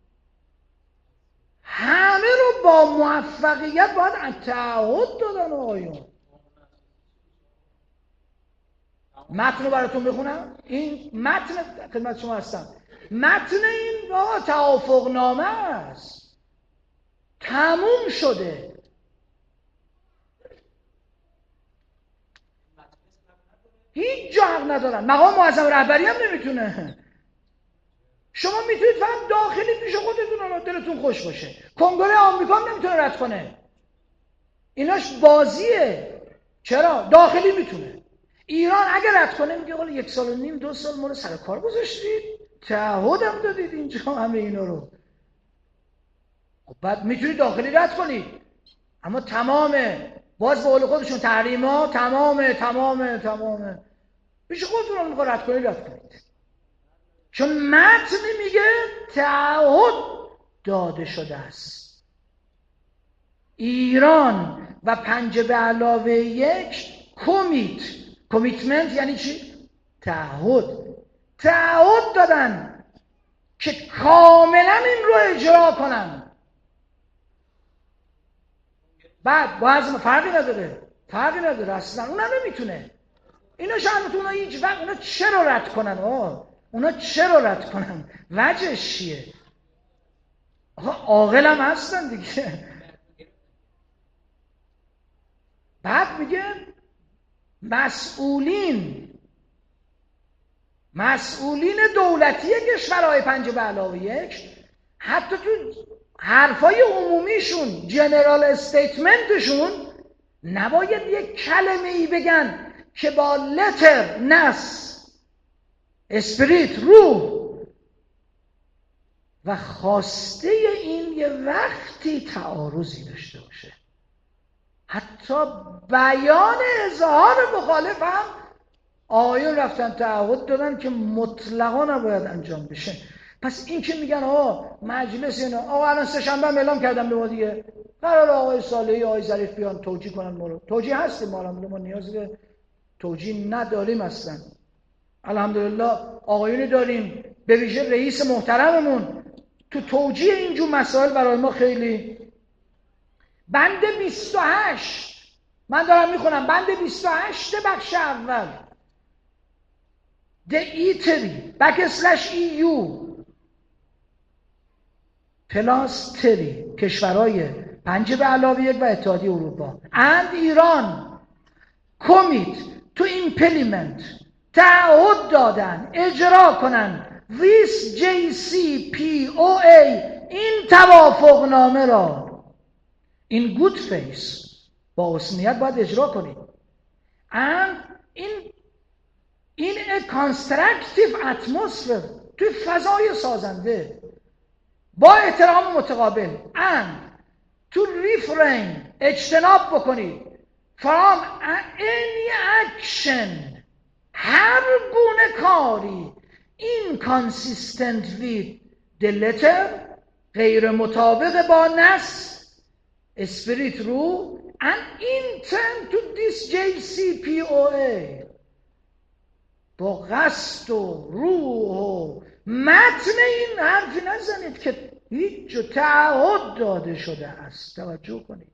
همه رو با موفقیت باید تعهد دادن آقایون. متن رو براتون بخونم. این متن خدمت شما هستم. متن این توافقنامه است. تموم شده. هیچ جا حق ندارن. مقام معظم رهبری هم نمیتونه. شما میتونید فقط داخلی پیش خودتون دلتون خوش باشه. کنگره آمریکا هم نمیتونه رد کنه. ایناش بازیه. چرا؟ داخلی میتونه. ایران اگر رد کنه میگه حالا 1.5 سال 2 سال ما رو سر کار گذاشتید، تعهدم دادید اینجا همه اینا رو. خب بعد میتونید داخلی رد کنید. اما تمامه باز به قول خودشون تحریما تمامه پیش خودتون رو میخواد رد کنید. چون متن میگه تعهد داده شده است. ایران و 5+1 کمیتمنت یعنی چی؟ تعهد دادن که کاملا این رو اجرا کنن. بعد با از فرقی نداره اصلا. اونا نمیتونه. اینا شاید اونا هیچ وقت اونا چرا رد کنن؟ وجهش چیه؟ آقا عاقل هم هستن دیگه. بعد میگه مسئولین دولتی کشورهای 5+1 حتی تو حرفای عمومیشون جنرال استیتمنتشون نباید یک کلمه ای بگن که با لتر نس اسپریت روح و خواسته این یه وقتی تعارضی داشته باشه. حتی بیان اظهار مخالف هم آقایون رفتن تعهد دادن که مطلقا نباید انجام بشه. پس این که میگن مجلس اینا الان سه‌شنبه اعلام کردم به ما دیگه قرار آقای صالحی آقای ظریف بیان توجیه کنن. ما رو توجیه هستیم، ما نیاز به توجیه نداریم اصلا. الحمدلله آقایونی داریم به ویژه رئیس محترممون تو توجیه اینجور مسائل برای ما خیلی. بند 28 من دارم میخونم. بند 28 بخش اول The E3 /EU +3 کشورهای 5+1 و اتحادیه اروپا and ایران commit to implement تعهد دادن اجرا کنن this JCPOA این توافقنامه را in good faith با حسنیت باید اجرا کنید and in a constructive atmosphere توی فضای سازنده با احترام متقابل and to refrain اجتناب بکنید from any action هر گونه کاری inconsistent with the letter غیر مطابق با نص spirit rule and intent to this JCPOA با قصد و روح و متن این حرفی نزنید که هیچ جا تعهد داده شده است. توجه کنید.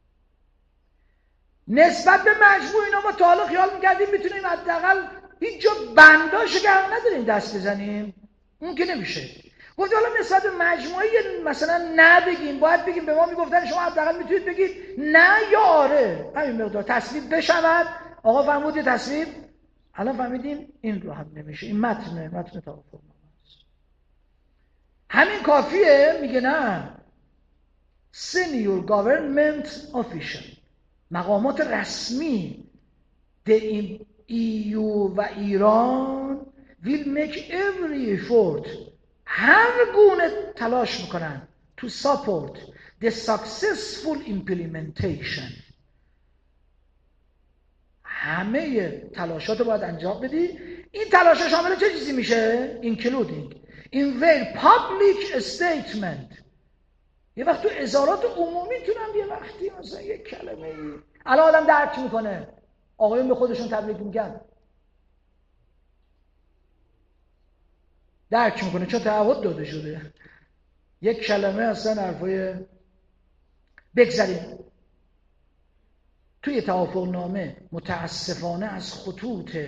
نسبت به مجموع اینا ما تا حالا خیال میکردیم میتونیم حداقل هیچ جا بنداشو که نداریم دست بزنیم. اون که نمیشه. گفت حالا نسبت به مجموعه مثلا نبگیم، باید بگیم. به ما میگفتن شما حداقل میتونید بگید نه یا آره همین مقدار تصویب بشود. آقا فرمود تصویب الان فهمیدیم این رو هم نمیشه. این متن توافقنامه است. همین کافیه؟ میگه نه. senior government official، مقامات رسمی the EU و ایران will make every effort، هر گونه تلاش میکنن to support the successful implementation. همه تلاشات رو باید انجام بدی. این تلاش شامل چه چیزی میشه؟ including in their public statement. یه وقت تو اظهارات عمومی تونم یه وقتی مثلا یه کلمه ای الان آدم درک میکنه، آقایون به خودشون تبریک میگن، درک میکنه چون تعهد داده شده. یک کلمه اصلا حرفای بگذاریم توی توافقنامه متاسفانه از خطوط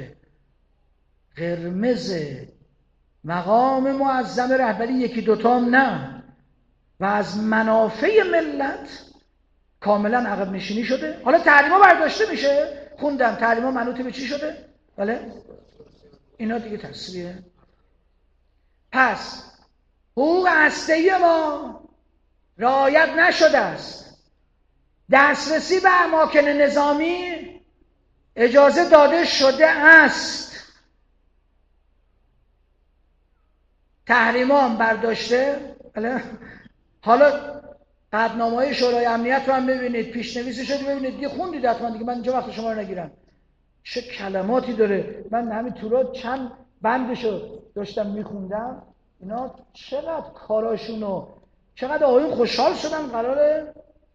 قرمز مقام معظم رهبری یکی دوتا هم نه و از منافع ملت کاملا عقب نشینی شده. حالا تحریما برداشته میشه، خوندم تحریما منوط به چی شده؟ بله اینا دیگه تصریحه. پس حقوق هسته‌ای ما رعایت نشده است. دسترسی به اماکن نظامی اجازه داده شده است. تحریما هم برداشته. حالا قطعنامه‌های شورای امنیت رو هم ببینید، پیشنویسش رو ببینید، دیگه خوندید حتما دیگه، من اینجا وقت شما رو نگیرم. چه کلماتی داره. من همین طورا چند بندشو داشتم میخوندم. اینا چقدر کاراشونو، چقدر آقایون خوشحال شدن قراره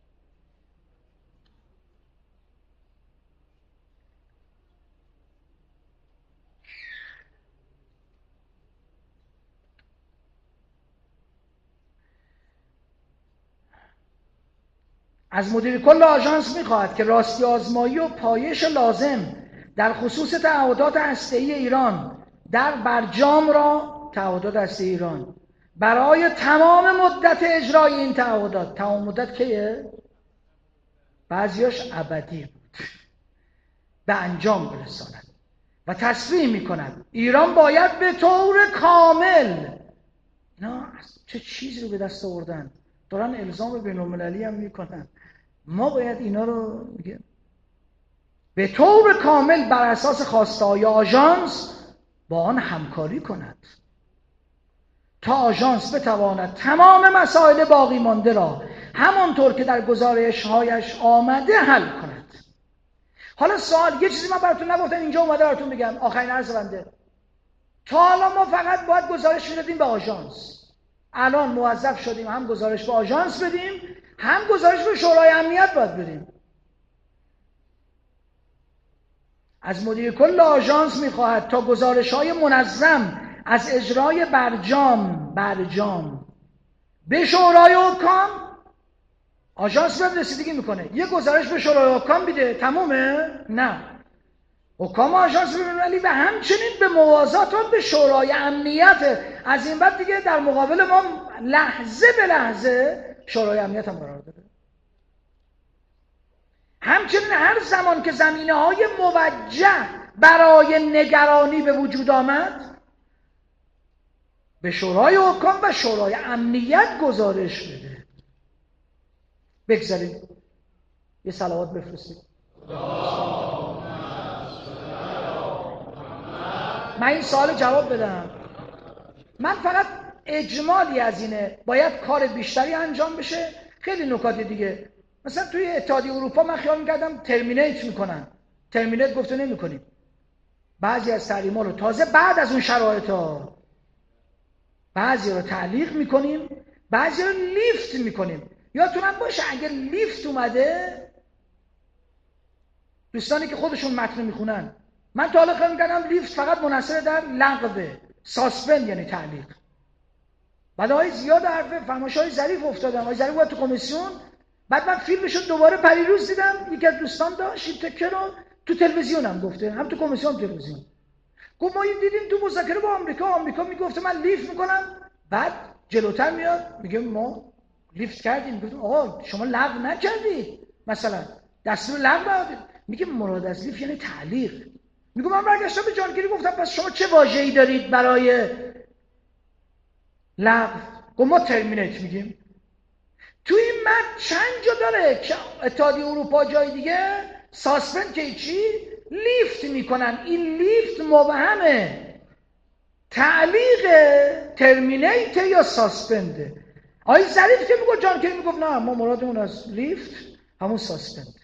از مدیر کل آژانس میخواهد که راستی آزمایی و پایش لازم در خصوص تعهدات هسته‌ای ایران در برجام را، تعهدات هسته‌ای ایران برای تمام مدت اجرای این تعهدات، تمام مدت کیه؟ بعضیاش ابدی بود، به انجام برساند و تصریح میکند ایران باید به طور کامل، اینا چه چیزی رو به دست آوردن، دارن الزام بین‌المللی هم میکنن، ما باید اینا رو میگه به طور کامل بر اساس خواسته‌های آژانس با آن همکاری کند تا آژانس بتواند تمام مسائل باقی مانده را همانطور که در گزارش‌هایش آمده حل کند. حالا سوال، یه چیزی من براتون نگفتم اینجا اومده براتون بگم، آخرین عرض بنده. تا حالا ما فقط باید گزارش میدادیم به آژانس. الان موظف شدیم هم گزارش به آژانس بدیم، هم گزارش به شورای امنیت باید بدیم. از مدیر کل آژانس میخواهد تا گزارش‌های منظم از اجرای برجام به شورای حکام، آژانس باید رسیدگی میکنه، یه گزارش به شورای حکام بیده، تمومه؟ نه، حکام آژانس بین‌المللی و همچنین به موازات به شورای امنیت. از این بعد دیگه در مقابل ما لحظه به لحظه شورای امنیت هم قرار داده. همچنین هر زمان که زمینه‌های موجه برای نگرانی به وجود آمد به شورای حکام و شورای امنیت گزارش بده. بگذارید یه صلوات بفرستید. من این سوال جواب بدم. من فقط اجمالی از اینه، باید کار بیشتری انجام بشه. خیلی نکات دیگه، مثلا توی اتحادیه اروپا من خیال میکردم ترمینیت میکنن، ترمینیت گفته نمیکنیم. بعضی از تحریما رو تازه بعد از اون شرایط ها بعضی رو تعلیق میکنیم، بعضی رو لیفت میکنیم. یادتونم باشه اگر لیفت اومده، دوستانی که خودشون متن میخونن، من تا حالا خیال میکردم لیفت فقط منحصر در لغوه، ساسپند یعنی تعلیق. بعد های زیاد حرف فرمایش‌های ظریف افتادم، آقای ظریف بود تو کمیسیون، بعد من فیلمشو دوباره پریروز دیدم، یکی از دوستان داشت این تکه رو تو تلویزیون هم گفته، هم تو کمیسیون تلویزیون گفت ما این دیدیم تو مذاکره با آمریکا میگفته من لیفت میکنم، بعد جلوتر میاد میگه ما لیفت کردیم. گفتم آقا شما لغو نکردید، مثلا دستور لغو ندادید. میگه مراد از لیفت یعنی تعلیق. میگم من برگشتم به جان کری گفتم پس شما چه واژه‌ای دارید برای لغو؟ گفت ما ترمینیت میگیم. تو این متن چند جا داره که اتحادیه اروپا جای دیگه ساسپند که چی؟ لیفت میکنن. این لیفت مبهمه، تعلیق ترمینیت یا ساسپنده. آقای ظریف که میگفت جان کری میگفت نه ما مرادمون از لیفت همون ساسپند.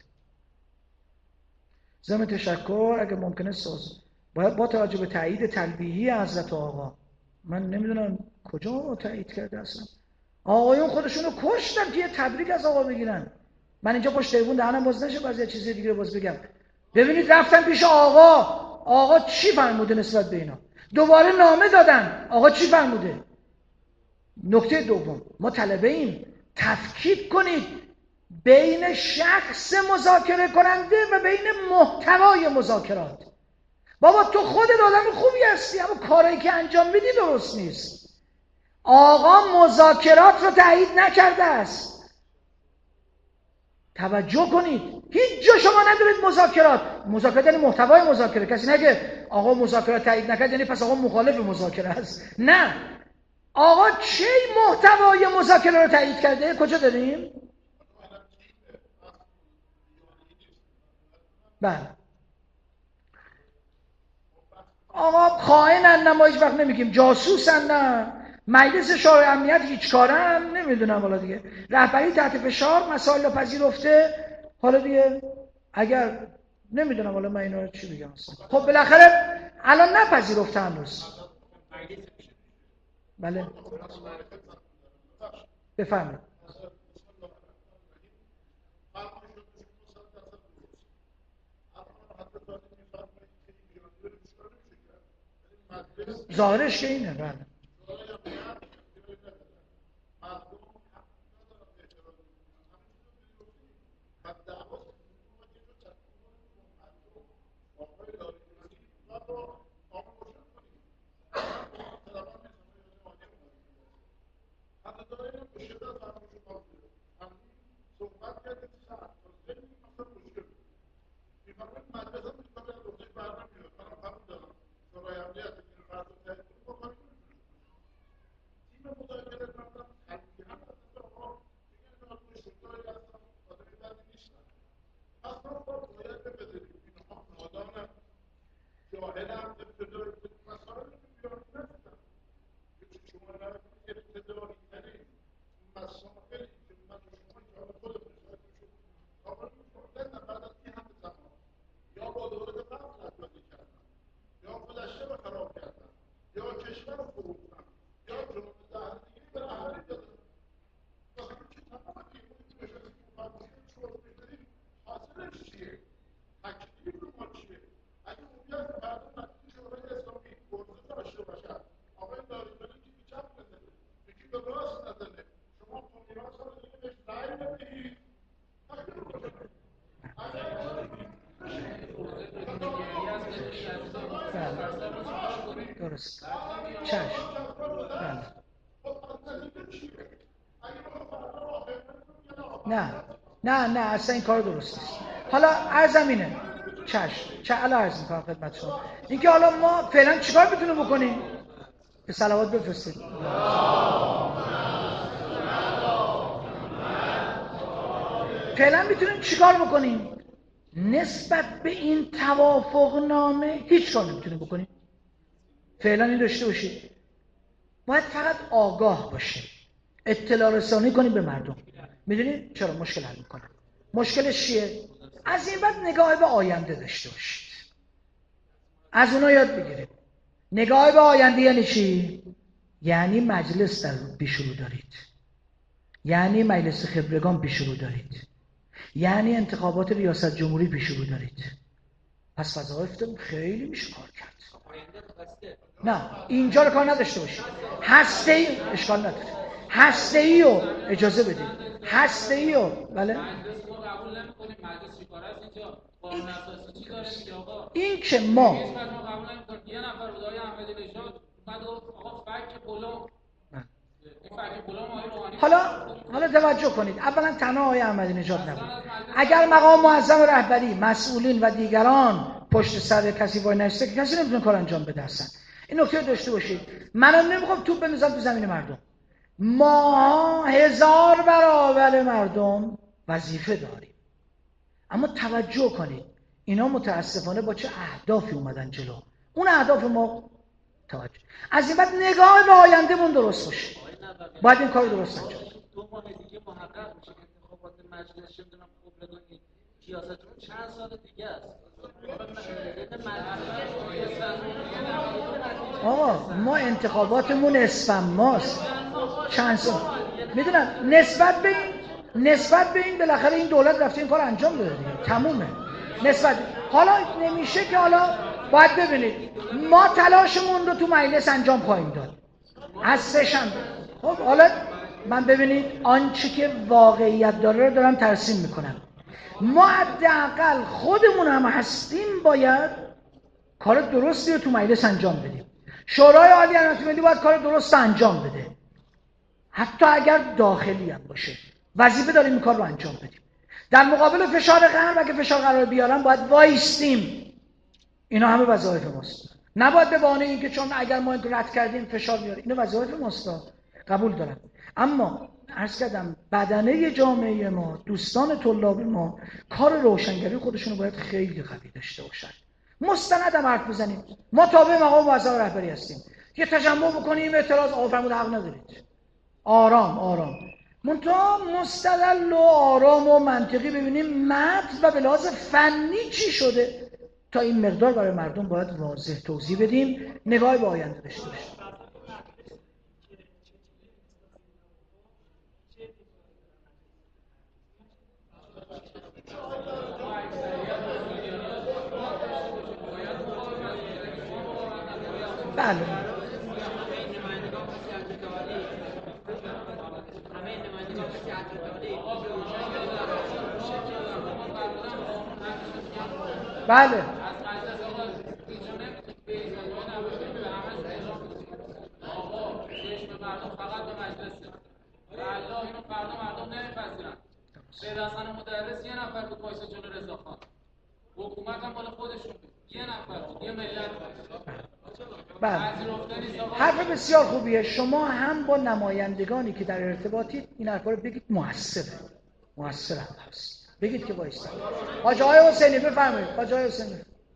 ضمن تشکر اگه ممکنه باید با توجه به تایید تلبیحی حضرت آقا، من نمیدونم کجا تایید کرده اصلا، آقایون خودشونو کشتن که یه تبریک از آقا بگیرن. من اینجا پشت تریبون دهنم باز نشه بعضی چیز دیگه رو باز بگم. ببینید رفتن پیش آقا چی فرموده نسبت به اینا، دوباره نامه دادن آقا چی فرموده. نکته دوم، ما طلبه ایم تفکیک کنید بین شخص مذاکره کننده و بین محتوای مذاکرات. بابا تو خودت آدم خوبی هستی اما کاری که انجام میدی درست نیست. آقا مذاکرات رو تایید نکرده است، توجه کنید. هیچ جا شما ندارید مذاکرات یعنی محتوای مذاکره. کسی نگه آقا مذاکرات تایید نکرد یعنی پس آقا مخالف مذاکره است. نه، آقا چه محتوای مذاکره رو تایید کرده؟ کجا داریم؟ بله آقا خائنن نه، ما هیچ وقت نمیگیم جاسوسن، نه مجلس شورای امنیت هیچ کارن، نمیدونم حالا دیگه رهبری تحت فشار مسائل رو پذیرفته. حالا دیگه اگر نمیدونم حالا من اینا رو چی بگم اصلا. خب بالاخره الان نپذیرفته هنوز. بله بفرمایید. ظاهرش که اینه. بله درست. چشم. نه اصلا این کار درست نیست. حالا عرضم اینه. چشم الان عرض میکنم خدمت شما اینکه حالا ما فعلا چیکار میتونیم بکنیم؟ به صلوات بفرستید. فعلا میتونیم چیکار بکنیم؟ نسبت به این توافق نامه هیچ کار نمیتونیم بکنیم. فعلا این داشته باشید باید فقط آگاه باشیم، اطلاع رسانی کنیم به مردم. میدونید چرا مشکل حل میکنن؟ مشکلش چیه؟ از این بعد نگاه به آینده داشته باشید، از اونا یاد بگیرید. نگاه به آینده یعنی چی؟ یعنی مجلس در پیش رو دارید، یعنی مجلس خبرگان پیش رو دارید، یعنی انتخابات ریاست جمهوری پیش رو دارید. پس وظایفتون خیلی میشه کار کرد. نه اینجا رو کار نداشته باشید. هسته‌ای اشکال نداره، هسته‌ای رو اجازه بدید، هسته‌ای رو بله این که ما حالا توجه کنید. اولا تنها آقای احمدی نژاد نبود. اگر مقام معظم رهبری، مسئولین و دیگران پشت سر کسی وای نسته که کسی نمیتونه کار انجام بده اصلا. این نکته داشته باشید. منم نمیخوام توپ بندازم تو زمین مردم. ما 1000 برابر مردم وظیفه داریم. اما توجه کنید اینا متاسفانه با چه اهدافی اومدن جلو. اون اهداف ما توجه. از این بعد نگاه به آیندهمون درست باشه. باید این کار درست انجام. 2 ماه دیگه محقق میشه انتخابات مجلس چه میدونم خبرگان سیاستون چند سال دیگه است. آقا ما انتخاباتمون اسفند ماست. چند سال میدونم نسبت به این بالاخره این دولت رفته این کار انجام داده دیگه. تمومه. حالا نمیشه که حالا باید ببینید ما تلاشمون رو تو مجلس انجام خواهیم داد از سه‌شنبه. خب حالا من ببینید آنچه که واقعیت داره رو دارم ترسیم میکنم. ما حداقل خودمون هم هستیم باید کار درستی رو تو مجلس انجام بدیم. شورای عالی امنیت ملی باید کار درست انجام بده، حتی اگر داخلی هم باشه. وظیفه داریم این کار رو انجام بدیم. در مقابل فشار غرب اگه فشار قرار بیارن باید وایستیم. اینا همه وظایف ماست. نباید به بهانه اینکه چون اگر ما این رد کردیم فشار میاره. اینا وظایف ماست. قبول دارم. اما عرض کردم بدنه جامعه ما، دوستان طلاب ما کار روشنگری خودشونو باید خیلی قوی داشته باشن. مستند هم حرف بزنیم. ما تابع مقام معظم رهبری هستیم. یه تجمع بکنیم اعتراض آقا فرمود حق ندارید. آرام منتها مستدل و آرام و منطقی ببینیم متن و به لحاظ فنی چی شده. تا این مقدار برای مردم باید واضح توضیح بدیم، نگاه به آینده داشته باشیم. بله بله بداخل مدرس یه نفر بود وایسا جلو رضاخان. حکومت هم مال خودشون بود. یه نفر بود. یه ملت بود. بله. حرف بسیار خوبیه. شما هم با نمایندگانی که در ارتباطید این حرفا رو بگید. موثر هم هست. بگید که وایسا. حاج آقای حسینی بفرمایید. حاج آقای حسینی.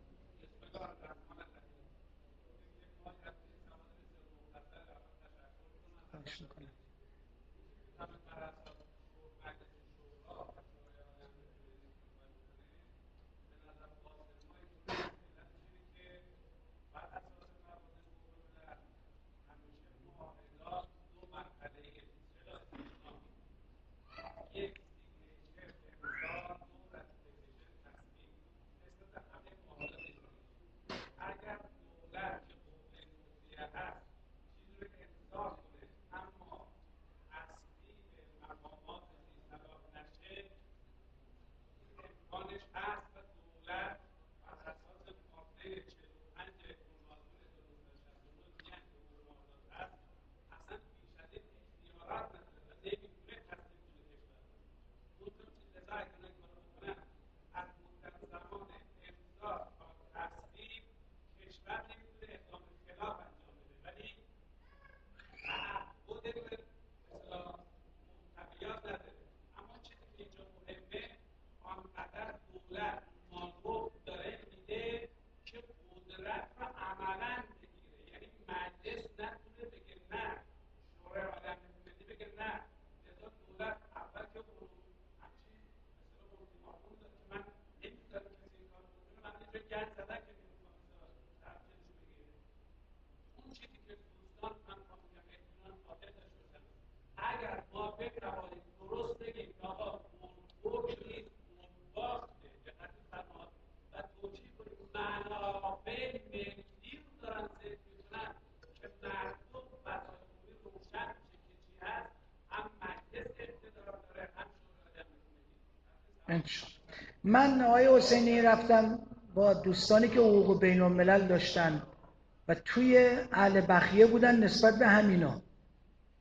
من آقای حسینی رفتم با دوستانی که حقوق بین الملل داشتن و توی اهل بخیه بودن نسبت به همینا.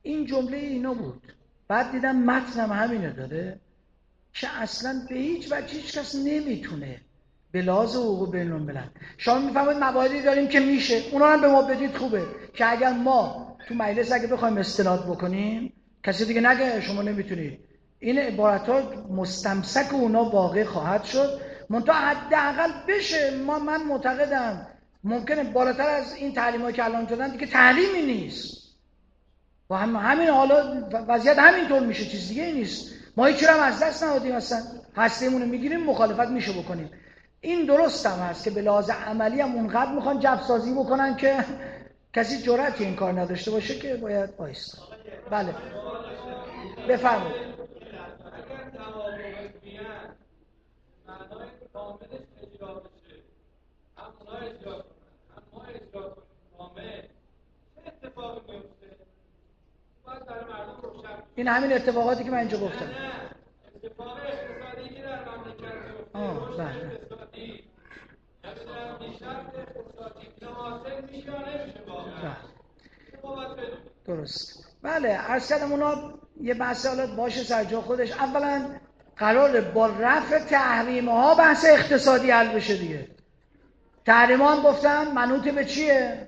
این جمله اینا بود. بعد دیدم متنم همینه داره که اصلا به هیچ وجه هیچ کس نمیتونه به لحاظ حقوق بین‌الملل. شما میفهمید مواردی داریم که میشه، اونا هم به ما بدید خوبه، که اگر ما تو مجلس اگه بخوایم استناد بکنیم کسی دیگه نگه شما نمیتونید. این عبارت‌ها مستمسک اونا واقع خواهد شد، منتها حداقل بشه. من معتقدم ممکنه بالاتر از این تعلیمایی که الان دادن دیگه تعلیمی نیست. با همین حالا وضعیت همینطور میشه، چیز دیگه ای نیست. ما هیچ هم از دست ندادیم، اصلا هستیمون رو میگیریم، مخالفت میشه بکنیم. این درست هم هست که به لحاظ عملی هم اونقدر میخوان جبر سازی بکنن که کسی جرأت این کار نداشته باشه که باید وایسا. بله بفرمایید. اگر توافق بیان معنای کاملش اجرا بشه، هم اونا اجرا کنن هم ما اجرا کنیم کامل، چه اتفاقی میفته؟ باید برای مردم روشن. این همین اتفاقاتی که من اینجا گفتم. اتفاق اقتصادی که در مملکت میفته، بله اقتصادی نمیدونم پیشرفت اقتصادی که حاصل میشه یا نمیشه واقعا. درست. بله عرض کردم اونا یه بحث حالا باشه سر جا خودش. اولا قراره با رفع تحریم ها بحث اقتصادی حل بشه دیگه. تحریم ها هم گفتن منوط به چیه؟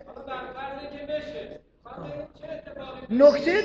نکته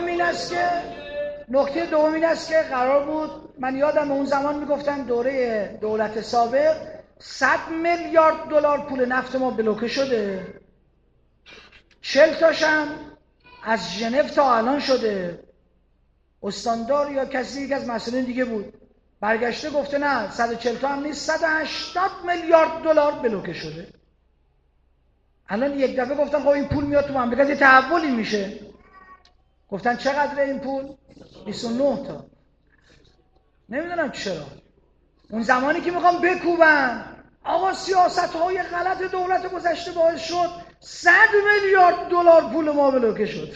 دوم این است که قرار بود، من یادم اون زمان میگفتن دوره دولت سابق 100 میلیارد دلار پول نفت ما بلوکه شده، 40 تاش هم از ژنو تا الان شده. استاندار یا کسی دیگه از مسئولین دیگه بود برگشته گفته نه 140 تا هم نیست، 180 میلیارد دلار بلوکه شده. الان یک دفعه گفتن خب این پول میاد تو مملکت یه تحولی میشه. گفتن چقدر این پول؟ 29 تا. نمیدونم چرا اون زمانی که میخوام بکوبن آقا سیاست‌های غلط دولت گذشته باعث شد 100 میلیارد دلار پول ما بلوکه شد.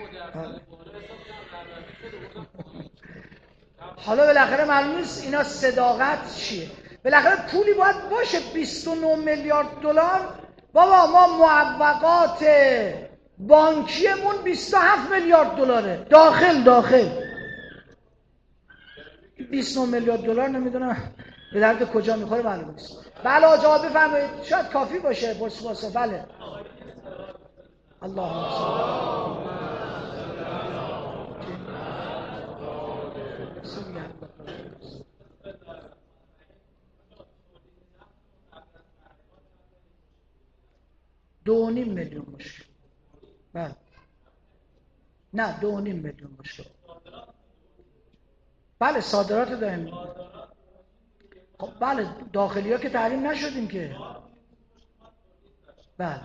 حالا بالاخره معلوم نیست اینا صداقت چیه. بالاخره پولی باید باشه 29 میلیارد دلار. بابا ما معوقات بانکیمون 27 میلیارد دلاره داخل 29 میلیارد دلار نمیدونم به درد کجا میخوره معلوم نیست. بله جواب بفرمایید، شاید کافی باشه بسه. بله اللهم دو نیم میلیون مشکل. بله نه 2.5 میلیون مشکل. بله صادرات داریم. خب بله داخلی ها که تحریم نشدیم که. بله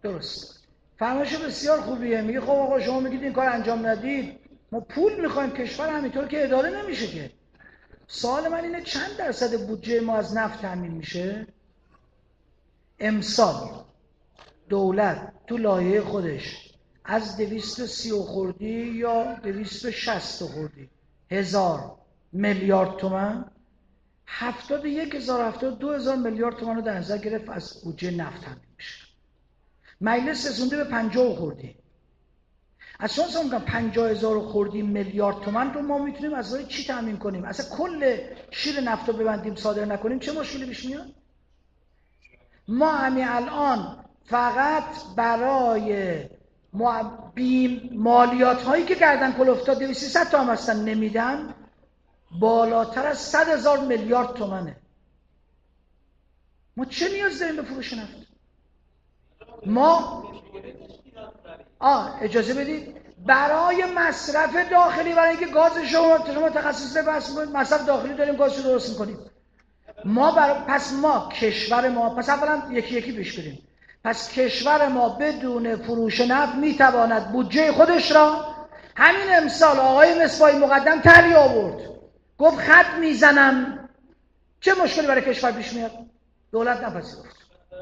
درست. فرمایش بسیار خوبیه. میگه خب آقا شما میگید این کار انجام ندید، ما پول میخوایم، کشور همینطور که اداره نمیشه که. سوال من اینه چند درصد بودجه ما از نفت تامین میشه؟ امسال دولت تو لایحه خودش از 230 خردی یا 260 خردی هزار میلیارد تومان 71,000 میلیارد تومان رو در نظر گرفت از بودجه نفت تامین میشه. مجلس رسونده به 50 خردی. از شما میگم 50,000 خردی میلیارد تومان رو ما میتونیم از راه چی تامین کنیم؟ اصلا کل شیر نفت رو ببندیم صادر نکنیم چه مشکلی پیش میاد؟ ما همین الان فقط برای مالیات هایی که گردن کل افتاده 300 تا هم هستن نمیدن بالاتر از 100,000 میلیارد تومانه. ما چه نیاز داریم به فروش نفت؟ ما اجازه بدید برای مصرف داخلی، برای اینکه گاز شما تخصص مصرف داخلی داریم گاز رو درست میکنیم. پس ما کشور ما، پس اولا یکی یکی پیش بریم. پس کشور ما بدون فروش نفت میتواند بودجه خودش را، همین امسال آقای مصباحی مقدم طرحی آورد گفت خط میزنم، چه مشکلی برای کشور پیش میاد؟ دولت نپذیرفت.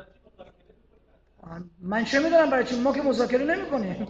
من چه میدونم برای چی؟ ما که مذاکره نمی‌کنیم.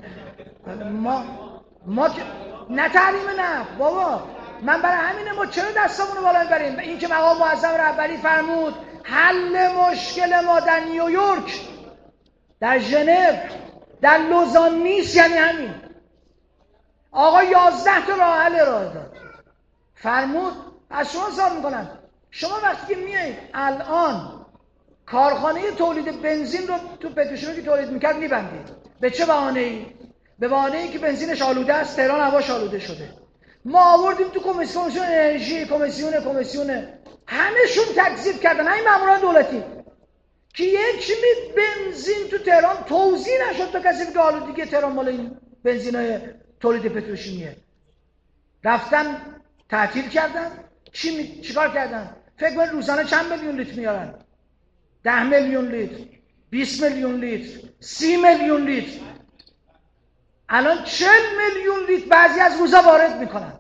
ما که نه تحریم نفت بابا. من برای همینه ما چرا دستامون رو بالا میبریم؟ این که مقام معظم رهبری فرمود حل مشکل ما در نیویورک، در ژنو، در لوزان نیست، یعنی همین. آقا 11 تا راه حل ارائه داد. فرمود از شما سوال میکنم، شما وقتی که میایید الان کارخانه تولید بنزین رو تو پتروشیمی که تولید میکرد میبندید، به چه بهانه‌ای؟ به بهانه‌ای که بنزینش آلوده است، تهران هواش آلوده شده. ما آوردیم تو کمیسیون انرژی، کمیسیون همه‌شون تکذیب کردن، همین ماموران دولتی که یک لیتر بنزین تو تهران توزیع نشد تا کسی که آلودگی تهران مال این بنزینای تولید پتروشیمیه. رفتن تعطیل کردن. چیکار کردن؟ فکر کنید روزانه چند میلیون لیتر میارن؟ 10 میلیون لیتر، 20 میلیون لیتر، 30 میلیون لیتر، الان 40 میلیون لیتر بعضی از روزا وارد میکنن.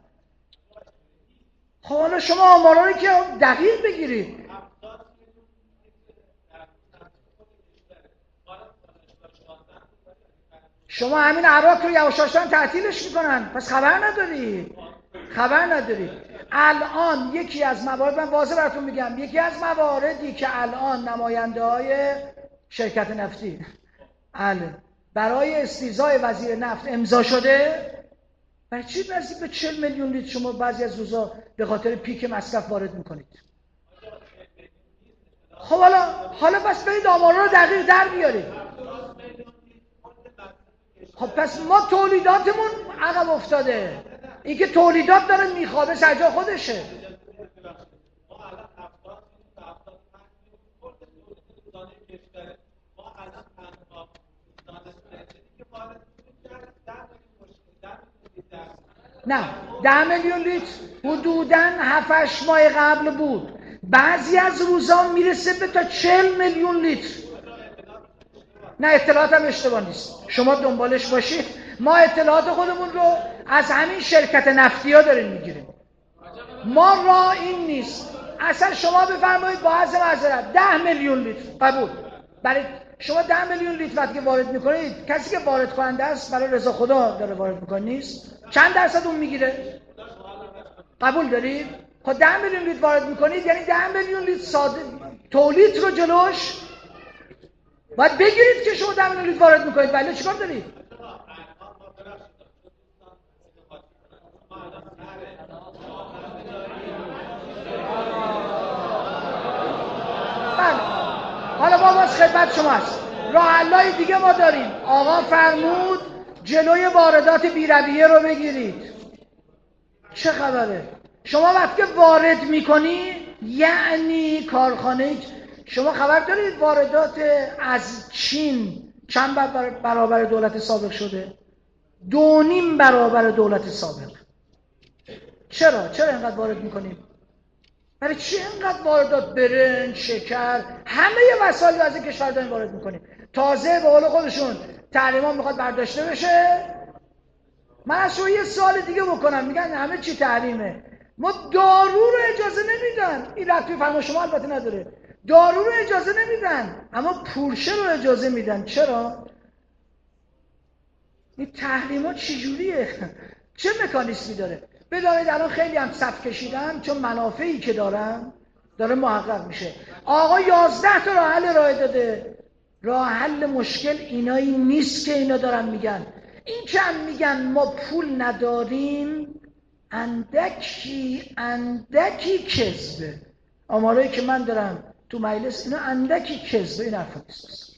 خب حالا شما آمارا رو که دقیق بگیرید. شما همین عراق رو یواش دارن تعطیلش میکنن، پس خبر ندارید. الان یکی از موارد، من واضح براتون میگم، یکی از مواردی که الان نماینده های شرکت نفتی برای استیضاح وزیر نفت امضا شده، برای چی نزدیک به 40 میلیون لیتر شما بعضی از روزا به خاطر پیک مصرف وارد میکنید؟ خب حالا بس برید آمارا رو دقیق در بیارید. خب پس ما تولیداتمون عقب افتاده. این که تولیدات داره میخوابه سرجا خودشه. نه 10 میلیون لیتر حدوداً 7-8 ماه قبل بود، بعضی از روزا میرسه به تا 40 میلیون لیتر. نه اطلاعاتم اشتباه نیست، شما دنبالش باشید. ما اطلاعات خودمون رو از همین شرکت نفتی ها داریم میگیریم. ما راه این نیست. اصلا شما بفرمایید با عرض معذرت 10 میلیون لیتر قبول. برای شما 10 میلیون لیتر وقتی وارد میکنید، کسی که وارد کننده است برای رضا خدا داره وارد میکنه نیست، چند درصد اون میگیره؟ قبول دارید؟ خب 10 میلیون لیتر وارد میکنید یعنی 10 میلیون لیتر تولید رو جلوش باید بگیرید که شما 10 میلیون لیتر وارد میکنید. ولی چیکار دارید؟ حالا ما باز خدمت شما هست. راه حل‌های دیگه ما داریم. آقا فرمود جلوی واردات بی‌رویه رو بگیرید. چه خبره؟ شما وقتی وارد میکنی یعنی کارخانه، شما خبر دارید واردات از چین چند برابر دولت سابق شده؟ 2.5 برابر دولت سابق. چرا اینقدر وارد میکنیم؟ برای چی اینقدر واردات برنج، شکر، همه وسایل از این کشور داریم وارد میکنیم؟ تازه به قول خودشون تعلیمات میخواد برداشته بشه. من از شما یه سوال دیگه بکنم، میگن همه چی تعلیمه. ما دارو رو اجازه نمیدن، این ربطی به فرمان شما البته نداره، دارو رو اجازه نمیدن اما پورشه رو اجازه میدن. چرا؟ این تحریمات چجوریه؟ چه مکانیسمی داره؟ بدانید الان خیلی هم صف کشیدن چون منافعی که داره محقق میشه. آقا 11 تا راه حل ارائه داده. راه حل مشکل اینایی نیست که اینا دارن میگن. این که هم میگن ما پول نداریم اندکی کذبه. آمارایی که من دارم تو مجلس اینا اندکی کذبه. این حرفا نیست.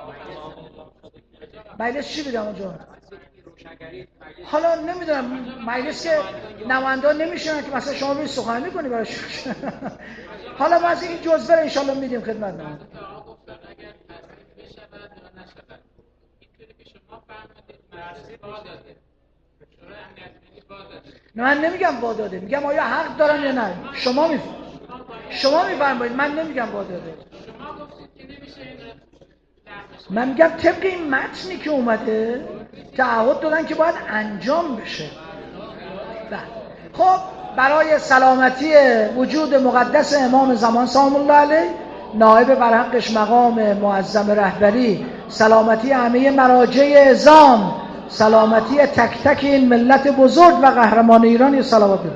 مجلس چی بگم اونجا؟ حالا نمیدونم مجلس که نماینده نمیشونن که مثلا شما برید سخنرانی کنی براش. حالا بعضی این جزوه رو انشالله میدیم خدمتتون. نه من نمیگم واداده، میگم آیا حق دارن یا نه. شما میفرمایید، من نمیگم واداده. من میگم طبق این متنی که اومده تعهد دادن که باید انجام بشه. خب برای سلامتی وجود مقدس امام زمان سلام الله علیه، نائب برحقش مقام معظم رهبری، سلامتی همه مراجع اعظام، سلامتی تک تک این ملت بزرگ و قهرمان ایران، صلوات